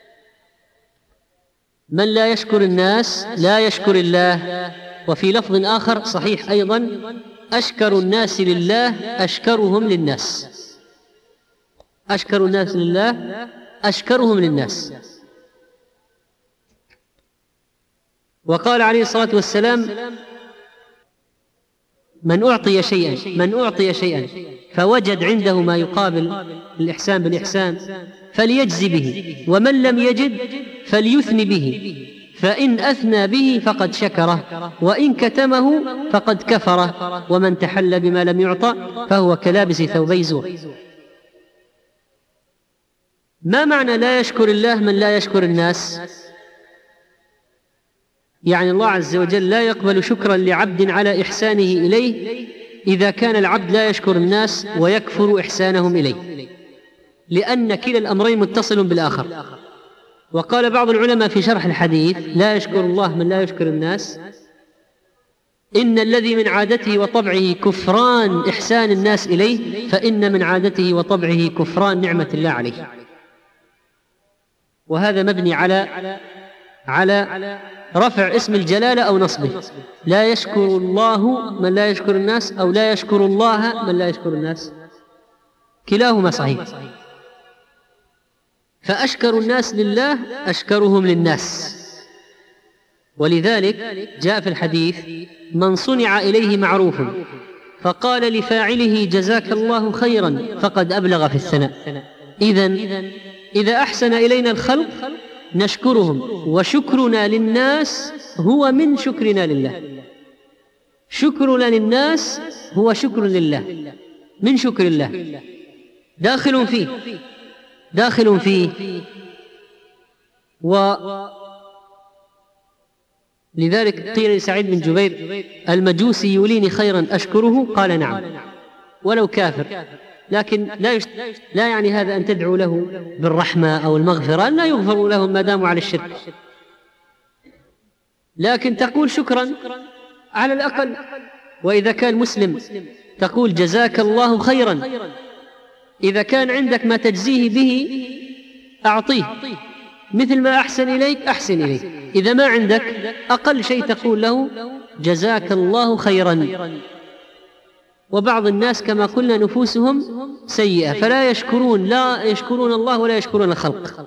من لا يشكر الناس لا يشكر الله. وفي لفظ آخر صحيح أيضا: أشكر الناس لله أشكرهم للناس. أشكر الناس لله أشكرهم للناس. وقال عليه الصلاة والسلام: من أعطي شيئا من أعطي شيئا فوجد عنده ما يقابل الإحسان بالإحسان فليجزي به، ومن لم يجد فليثني به، فإن أثنى به فقد شكره، وإن كتمه فقد كفره، ومن تحلى بما لم يعطى فهو كلابس ثوبي زور. ما معنى لا يشكر الله من لا يشكر الناس؟ يعني الله عز وجل لا يقبل شكرا لعبد على إحسانه إليه إذا كان العبد لا يشكر الناس ويكفر إحسانهم إليه، لأن كلا الأمرين متصل بالآخر. وقال بعض العلماء في شرح الحديث: لا يشكر الله من لا يشكر الناس، إن الذي من عادته وطبعه كفران إحسان الناس إليه، فإن من عادته وطبعه كفران نعمة الله عليه. وهذا مبني على على رفع اسم الجلالة أو نصبه. لا يشكر الله من لا يشكر الناس، أو لا يشكر الله من لا يشكر الناس، كلاهما صحيح. فأشكر الناس لله أشكرهم للناس. ولذلك جاء في الحديث: من صنع إليه معروف فقال لفاعله جزاك الله خيرا فقد أبلغ في الثناء. إذن إذا أحسن إلينا الخلق نشكرهم، وشكرنا للناس هو من شكرنا لله. شكرنا للناس هو شكر لله، من شكر الله، داخل فيه داخل فيه ولذلك قيل لسعيد بن جبير: المجوسي يوليني خيرا أشكره؟ قال: نعم، ولو كافر. لكن لا, يشت... لا يعني هذا أن تدعو له بالرحمة أو المغفرة، لا يغفر لهم ما داموا على الشرك، لكن تقول شكرا على الأقل. وإذا كان مسلم تقول جزاك الله خيرا. إذا كان عندك ما تجزيه به أعطيه، مثل ما أحسن إليك أحسن إليه. إذا ما عندك أقل شيء تقول له جزاك الله خيرا. وبعض الناس كما قلنا نفوسهم سيئة فلا يشكرون، لا يشكرون الله ولا يشكرون الخلق،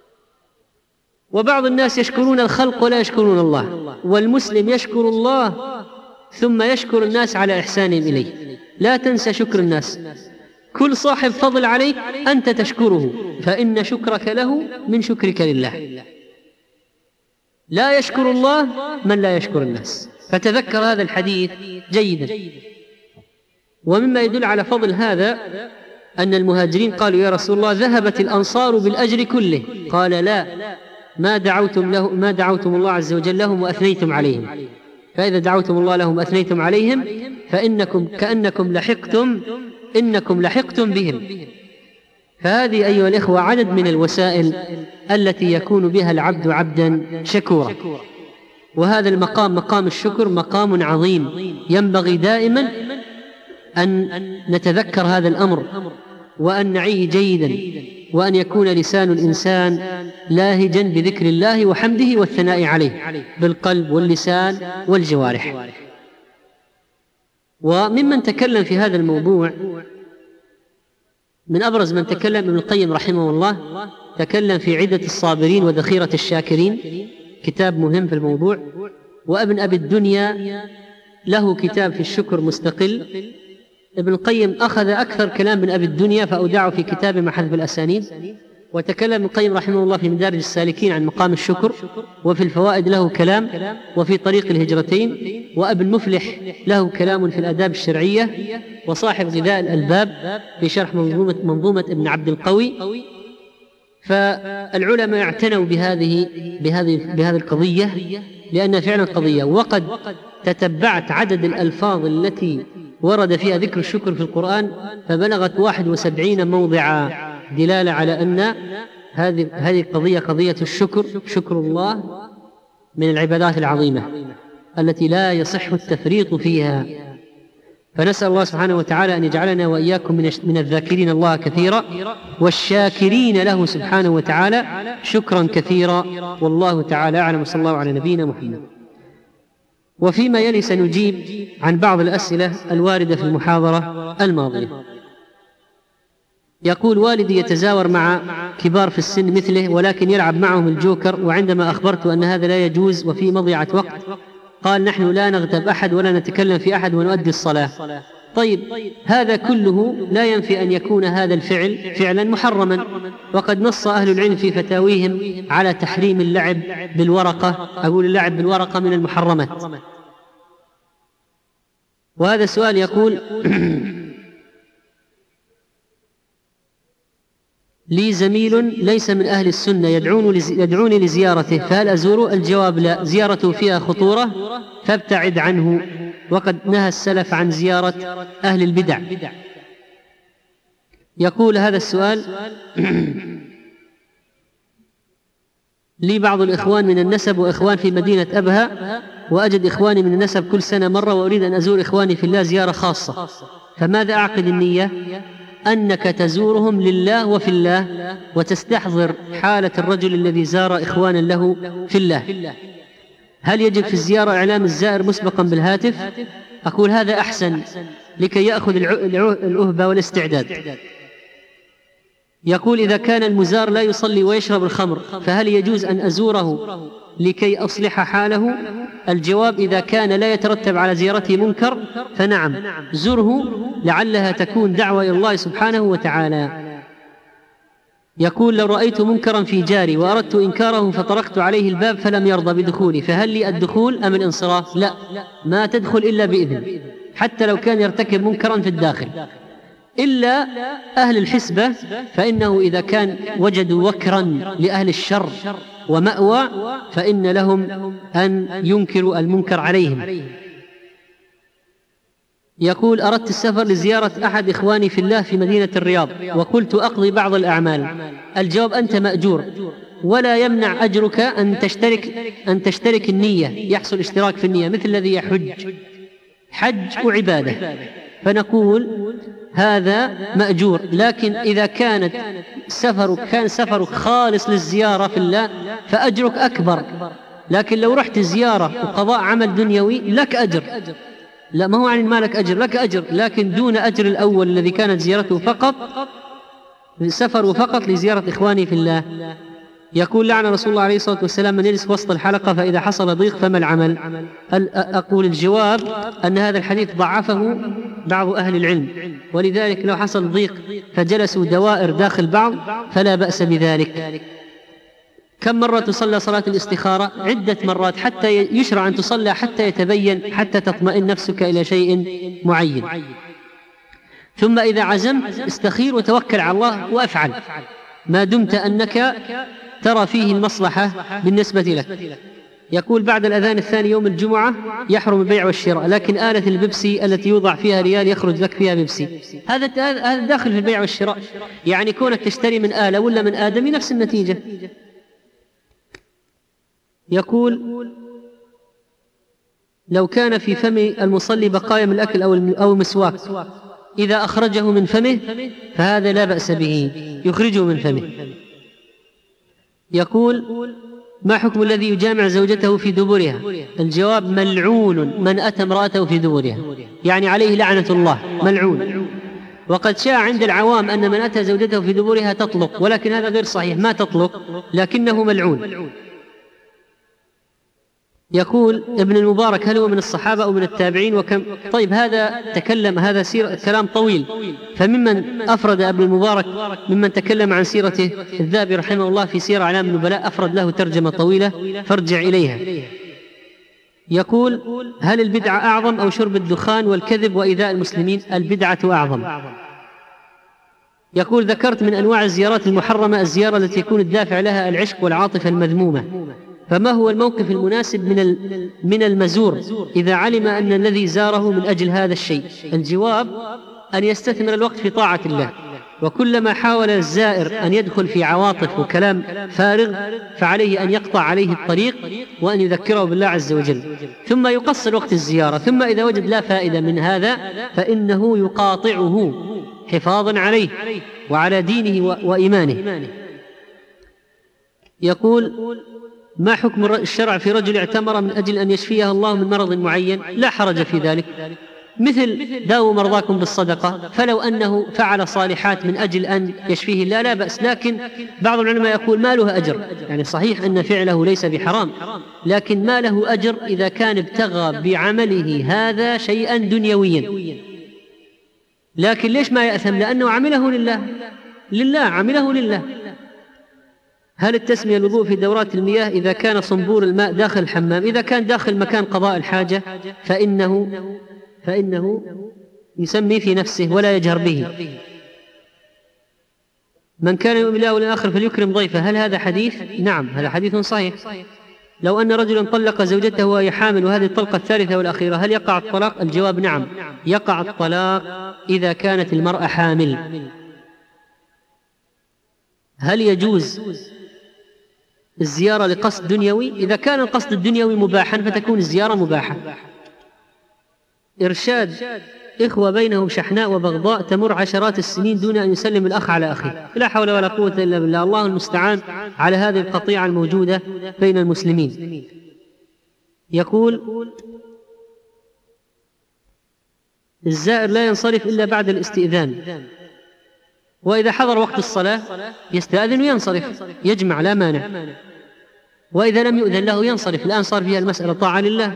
وبعض الناس يشكرون الخلق ولا يشكرون الله. والمسلم يشكر الله ثم يشكر الناس على إحسانهم إليه. لا تنسى شكر الناس. كل صاحب فضل عليك أنت تشكره، فإن شكرك له من شكرك لله. لا يشكر الله من لا يشكر الناس. فتذكر هذا الحديث جيدا. ومما يدل على فضل هذا أن المهاجرين قالوا يا رسول الله ذهبت الأنصار بالأجر كله. قال لا، ما دعوتم له ما دعوتم الله عز وجل لهم وأثنيتم عليهم. فإذا دعوتم الله لهم وأثنيتم عليهم فإنكم كأنكم لحقتم إنكم لحقتم بهم. فهذه أيها الإخوة عدد من الوسائل التي يكون بها العبد عبدا شكورا. وهذا المقام مقام الشكر مقام عظيم، ينبغي دائما أن نتذكر هذا الأمر وأن نعيه جيدا، وأن يكون لسان الإنسان لاهجا بذكر الله وحمده والثناء عليه بالقلب واللسان والجوارح. وممن تكلم في هذا الموضوع من أبرز من تكلم ابن القيم رحمه الله، تكلم في عدة الصابرين وذخيرة الشاكرين، كتاب مهم في الموضوع. وابن أبي الدنيا له كتاب في الشكر مستقل. ابن القيم أخذ أكثر كلام من أبي الدنيا فأودعه في كتاب مع حذف الأسانيد. وتكلم ابن القيم رحمه الله في مدارج السالكين عن مقام الشكر، وفي الفوائد له كلام، وفي طريق الهجرتين. وابن مفلح له كلام في الآداب الشرعية، وصاحب غذاء الألباب في شرح منظومة, منظومة ابن عبد القوي. فالعلماء اعتنوا بهذه بهذه بهذه القضية لأنها فعلا قضية. وقد تتبعت عدد الألفاظ التي ورد فيها ذكر الشكر في القرآن فبلغت واحد وسبعين موضعا، دلالة على أن هذه هذه القضية قضية الشكر، شكر الله من العبادات العظيمة التي لا يصح التفريط فيها. فنسأل الله سبحانه وتعالى أن يجعلنا وإياكم من الذاكرين الله كثيرا والشاكرين له سبحانه وتعالى شكرا كثيرا. والله تعالى أعلم، صلى الله على نبينا محمد. وفيما يلي سنجيب عن بعض الأسئلة الواردة في المحاضرة الماضية. يقول والدي يتزاور مع كبار في السن مثله ولكن يلعب معهم الجوكر، وعندما أخبرت أن هذا لا يجوز وفي مضيعة وقت قال نحن لا نغتاب أحد ولا نتكلم في أحد ونؤدي الصلاة. طيب هذا كله لا ينفي أن يكون هذا الفعل فعلا محرما، وقد نص أهل العلم في فتاويهم على تحريم اللعب بالورقة. أقول اللعب بالورقة من المحرمات. وهذا السؤال يقول لي زميل ليس من أهل السنة يدعوني لزيارته فهل أزوره؟ الجواب لا، زيارته فيها خطورة فابتعد عنه، وقد نهى السلف عن زيارة أهل البدع. يقول هذا السؤال لي بعض الإخوان من النسب وإخوان في مدينة أبها، وأجد إخواني من النسب كل سنة مرة، وأريد أن أزور إخواني في الله زيارة خاصة، فماذا أعقد النية؟ أنك تزورهم لله وفي الله، وتستحضر حالة الرجل الذي زار إخوانا له في الله. هل يجب في الزيارة إعلام الزائر مسبقا بالهاتف؟ أقول هذا أحسن لكي يأخذ الأهبة والاستعداد. يقول إذا كان المزار لا يصلي ويشرب الخمر فهل يجوز أن أزوره لكي أصلح حاله؟ الجواب إذا كان لا يترتب على زيارته منكر فنعم زره، لعلها تكون دعوة إلى الله سبحانه وتعالى. يقول لو رأيت منكرا في جاري وأردت إنكاره فطرقت عليه الباب فلم يرضى بدخولي فهل لي الدخول أم الانصراف؟ لا، ما تدخل إلا بإذن، حتى لو كان يرتكب منكرا في الداخل، إلا أهل الحسبة فإنه إذا كان وجدوا وكرا لأهل الشر ومأوى فإن لهم أن ينكروا المنكر عليهم. يقول أردت السفر لزيارة أحد إخواني في الله في مدينة الرياض وقلت أقضي بعض الأعمال. الجواب أنت مأجور، ولا يمنع أجرك أن تشترك أن تشترك النية، يحصل اشتراك في النية مثل الذي يحج، حج وعبادة. فنقول هذا مأجور. لكن إذا كانت سفرك كان سفرك خالص للزيارة في الله فأجرك أكبر. لكن لو رحت زيارة وقضاء عمل دنيوي لك أجر، لا ما هو عن ما لك أجر، لك أجر لكن دون أجر الأول الذي كانت زيارته فقط سفر فقط لزيارة إخواني في الله. يقول لعن رسول الله عليه الصلاة والسلام من يجلس وسط الحلقة فإذا حصل ضيق فما العمل؟ أقول الجواب أن هذا الحديث ضعفه بعض أهل العلم، ولذلك لو حصل ضيق فجلسوا دوائر داخل بعض فلا بأس بذلك. كم مرة تصلى صلاة الاستخارة؟ عدة مرات، حتى يشرع أن تصلى حتى يتبين، حتى تطمئن نفسك إلى شيء معين. ثم إذا عزمت استخير وتوكل على الله وأفعل ما دمت أنك ترى فيه المصلحة بالنسبة لك. يقول بعد الأذان الثاني يوم الجمعة يحرم البيع والشراء، لكن آلة البيبسي التي يوضع فيها ريال يخرج لك فيها بيبسي، هذا هذا داخل في البيع والشراء. يعني كونك تشتري من آلة ولا من آدمي نفس النتيجة. يقول لو كان في فم المصلي بقايا من الأكل أو مسواك إذا أخرجه من فمه فهذا لا بأس به، يخرجه من فمه. يقول ما حكم الذي يجامع زوجته في دبرها؟ الجواب ملعون من أتى امرأته في دبرها، يعني عليه لعنة الله، ملعون. وقد شاء عند العوام أن من أتى زوجته في دبرها تطلق، ولكن هذا غير صحيح، ما تطلق لكنه ملعون. يقول ابن المبارك هل هو من الصحابة أو من التابعين وكم؟ طيب هذا تكلم، هذا سير كلام طويل، فممن أفرد ابن المبارك ممن تكلم عن سيرته الذهبي رحمه الله في سير أعلام النبلاء أفرد له ترجمة طويلة فارجع إليها. يقول هل البدعة أعظم أو شرب الدخان والكذب وإيذاء المسلمين؟ البدعة أعظم. يقول ذكرت من أنواع الزيارات المحرمة الزيارة التي يكون الدافع لها العشق والعاطفة المذمومة، فما هو الموقف المناسب من من المزور إذا علم أن الذي زاره من أجل هذا الشيء؟ الجواب أن يستثمر الوقت في طاعة الله، وكلما حاول الزائر أن يدخل في عواطف وكلام فارغ فعليه أن يقطع عليه الطريق وأن يذكره بالله عز وجل، ثم يقصر وقت الزيارة، ثم إذا وجد لا فائدة من هذا فإنه يقاطعه حفاظا عليه وعلى دينه وإيمانه. يقول ما حكم الشرع في رجل اعتمر من أجل أن يشفيه الله من مرض معين؟ لا حرج في ذلك، مثل داووا مرضاكم بالصدقة، فلو أنه فعل صالحات من أجل أن يشفيه الله لا بأس. لكن بعض العلماء يقول ما له أجر، يعني صحيح أن فعله ليس بحرام، لكن ما له أجر إذا كان ابتغى بعمله هذا شيئا دنيويا. لكن ليش ما يأثم؟ لأنه عمله لله، لله عمله لله. هل التسمية الوضوء في دورات المياه إذا كان صنبور الماء داخل الحمام؟ إذا كان داخل مكان قضاء الحاجة فإنه فإنه يسمي في نفسه ولا يجهر به. من كان يؤمن بالله والآخر فليكرم ضيفه، هل هذا حديث؟ نعم هذا حديث صحيح. لو أن رجلا طلق زوجته وهي حامل وهذه الطلقة الثالثة والأخيرة هل يقع الطلاق؟ الجواب نعم يقع الطلاق إذا كانت المرأة حامل. هل يجوز الزيارة لقصد دنيوي؟ إذا كان القصد الدنيوي مباحا فتكون الزيارة مباحة. إرشاد إخوة بينهم شحناء وبغضاء تمر عشرات السنين دون أن يسلم الأخ على أخيه، لا حول ولا قوة إلا بالله. الله المستعان على هذه القطيعة الموجودة بين المسلمين. يقول الزائر لا ينصرف إلا بعد الاستئذان، وإذا حضر وقت الصلاة يستأذن وينصرف، يجمع لا مانع، وإذا لم يؤذن له ينصرف. الآن صار فيها المسألة طاعة لله.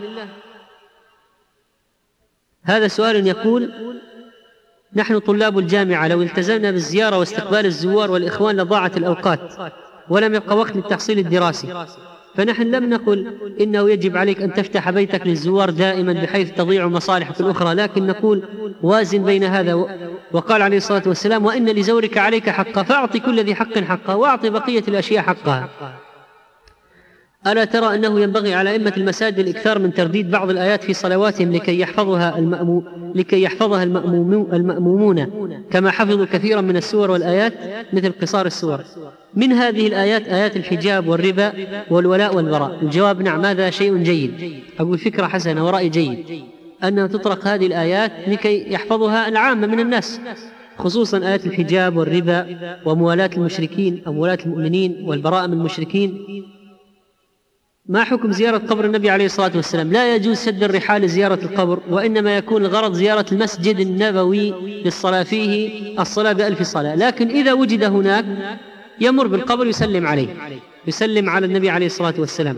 هذا سؤال يقول نحن طلاب الجامعة لو التزمنا بالزيارة واستقبال الزوار والإخوان لضاعت الأوقات ولم يبقى وقت للتحصيل الدراسي، فنحن لم نقل إنه يجب عليك أن تفتح بيتك للزوار دائما بحيث تضيع مصالحك الأخرى، لكن نقول وازن بين هذا. وقال عليه الصلاة والسلام وإن لزورك عليك حقا فأعطي كل ذي حق حقه وأعطي بقية الأشياء حقها. ألا ترى أنه ينبغي على أئمة المساجد الإكثار من ترديد بعض الآيات في صلواتهم لكي يحفظها المأموم لكي يحفظها المأموم المأمومون كما حفظوا كثيرا من السور والآيات مثل قصار السور؟ من هذه الآيات آيات الحجاب والربا والولاء والبراء. الجواب نعم هذا شيء جيد، أقول فكرة حسنة ورأي جيد، أنها تطرق هذه الآيات لكي يحفظها العامة من الناس، خصوصا آيات الحجاب والربا وموالاة المشركين أو موالاة المؤمنين والبراءة من المشركين. ما حكم زيارة قبر النبي عليه الصلاة والسلام؟ لا يجوز سد الرحال لزيارة القبر، وإنما يكون الغرض زيارة المسجد النبوي للصلاة فيه الصلاة بألف صلاة، لكن إذا وجد هناك يمر بالقبر يسلم عليه، يسلم على النبي عليه الصلاة والسلام.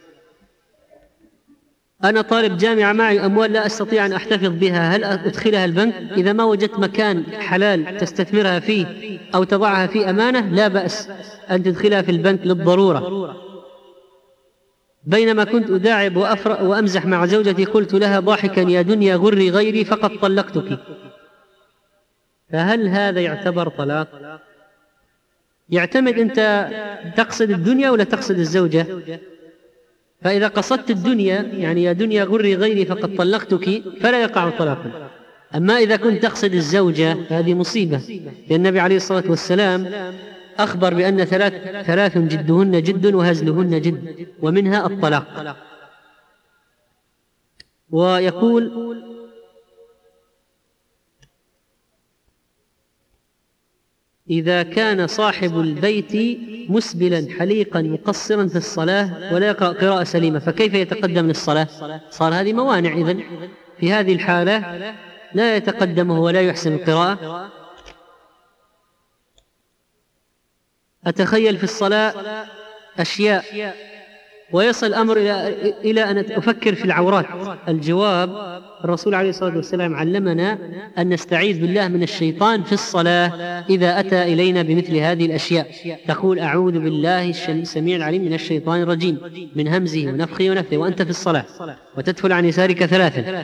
أنا طالب جامعة معي أموال لا أستطيع أن أحتفظ بها، هل أدخلها البنك؟ إذا ما وجدت مكان حلال تستثمرها فيه أو تضعها في أمانة لا بأس أن تدخلها في البنك للضرورة. بينما كنت أداعب وأمزح مع زوجتي قلت لها ضاحكا: يا دنيا غري غيري فقد طلقتك. فهل هذا يعتبر طلاق؟ يعتمد أنت تقصد الدنيا ولا تقصد الزوجة. فإذا قصدت الدنيا يعني يا دنيا غري غيري فقد طلقتك فلا يقع طلاقا. أما إذا كنت تقصد الزوجة فهذه مصيبة، لأن النبي عليه الصلاة والسلام أخبر بأن ثلاث, ثلاث جدهن جد وهزلهن جد، ومنها الطلاق. ويقول: إذا كان صاحب البيت مسبلا حليقا مقصرا في الصلاة ولا يقرأ قراءة سليمة فكيف يتقدم للصلاة؟ صار هذه موانع. إذن في هذه الحالة لا يتقدمه ولا يحسن القراءة. أتخيل في الصلاة أشياء ويصل الأمر إلى, إلى أن أفكر في العورات. الجواب: الرسول عليه الصلاة والسلام علمنا أن نستعيذ بالله من الشيطان في الصلاة إذا أتى إلينا بمثل هذه الأشياء. تقول: أعوذ بالله السميع العليم من الشيطان الرجيم من همزه ونفخه ونفثه وأنت في الصلاة، وتدفل عن يسارك ثلاثا.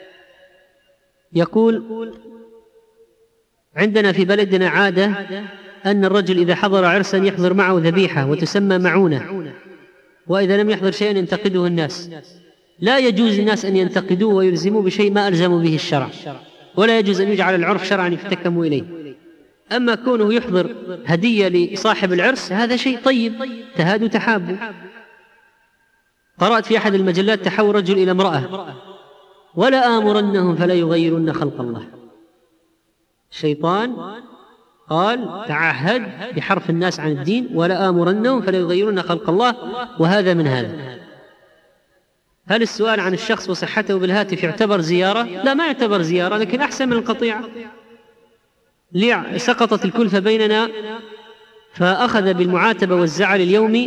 يقول: عندنا في بلدنا عادة أن الرجل إذا حضر عرسا يحضر معه ذبيحة وتسمى معونة، وإذا لم يحضر شيئا ينتقده الناس. لا يجوز الناس أن ينتقدوه ويلزموا بشيء ما ألزموا به الشرع، ولا يجوز أن يجعل العرف شرعا يفتكموا إليه. أما كونه يحضر هدية لصاحب العرس هذا شيء طيب، تهادوا تحابوا. قرأت في أحد المجلات: تحول رجل إلى امرأة ولا آمرنهم فلا يغيرن خلق الله. الشيطان قال: تعهد بحرف الناس عن الدين ولا آمرنهم فلا يغيرن خلق الله، وهذا من هذا. هل السؤال عن الشخص وصحته بالهاتف يعتبر زيارة؟ لا، ما يعتبر زيارة، لكن أحسن من القطيعة. لي سقطت الكلفة بيننا فأخذ بالمعاتبة والزعل اليومي،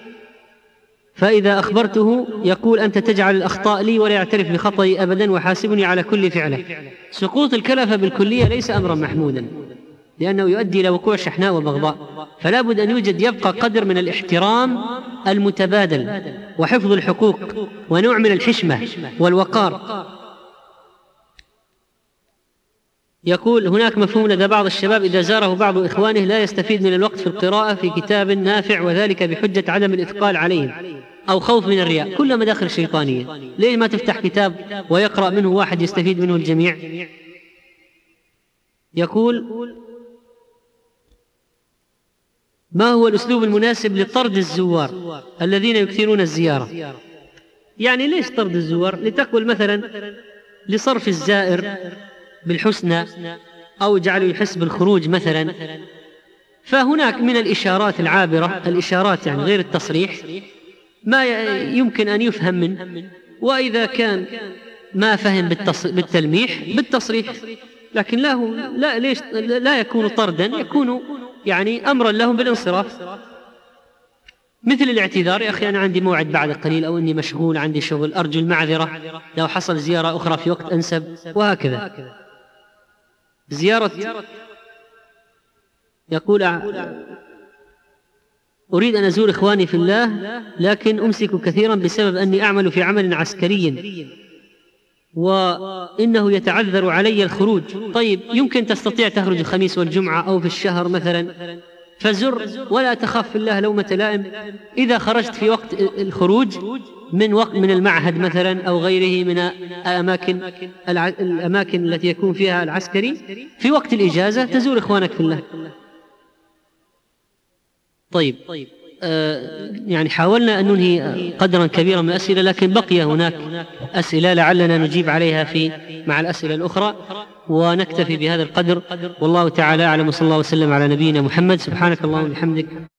فإذا أخبرته يقول: أنت تجعل الأخطاء لي ولا يعترف بخطئي أبدا وحاسبني على كل فعله. سقوط الكلفة بالكلية ليس أمرا محمودا، لأنه يؤدي إلى وقوع شحناء وبغضاء. فلا بد أن يوجد يبقى قدر من الاحترام المتبادل وحفظ الحقوق ونوع من الحشمة والوقار. يقول: هناك مفهوم لدى بعض الشباب إذا زاره بعض إخوانه لا يستفيد من الوقت في القراءة في كتاب نافع، وذلك بحجة عدم الإثقال عليهم أو خوف من الرياء. كل مداخل شيطانية. ليه ما تفتح كتاب ويقرأ منه واحد يستفيد منه الجميع؟ يقول: ما هو الأسلوب المناسب لطرد الزوار الذين يكثرون الزيارة؟ يعني ليش طرد الزوار؟ لتقبل مثلا لصرف الزائر بالحسنى أو جعله يحس بالخروج مثلا. فهناك من الإشارات العابرة، الإشارات يعني غير التصريح، ما يمكن أن يفهم منه، وإذا كان ما فهم بالتلميح بالتصريح. لكن له لا ليش لا يكون طردا، يكون يعني أمرا لهم بالانصراف، مثل الاعتذار: يا أخي أنا عندي موعد بعد قليل، أو أني مشغول عندي شغل، أرجو المعذرة لو حصل زيارة أخرى في وقت أنسب، وهكذا. زيارة يقول: أريد أن أزور إخواني في الله لكن أمسك كثيرا بسبب أني أعمل في عمل عسكري وإنه يتعذر علي الخروج. طيب، يمكن تستطيع تخرج الخميس والجمعة أو في الشهر مثلا، فزر ولا تخاف في الله لومة لائم. إذا خرجت في وقت الخروج من وقت من المعهد مثلا أو غيره من الأماكن الأماكن التي يكون فيها العسكري، في وقت الإجازة تزور إخوانك في الله. طيب، يعني حاولنا أن ننهي قدرا كبيرا من الأسئلة، لكن بقي هناك أسئلة لعلنا نجيب عليها في مع الأسئلة الأخرى، ونكتفي بهذا القدر، والله تعالى أعلم. صلى الله وسلم على نبينا محمد. سبحانك اللهم وبحمدك.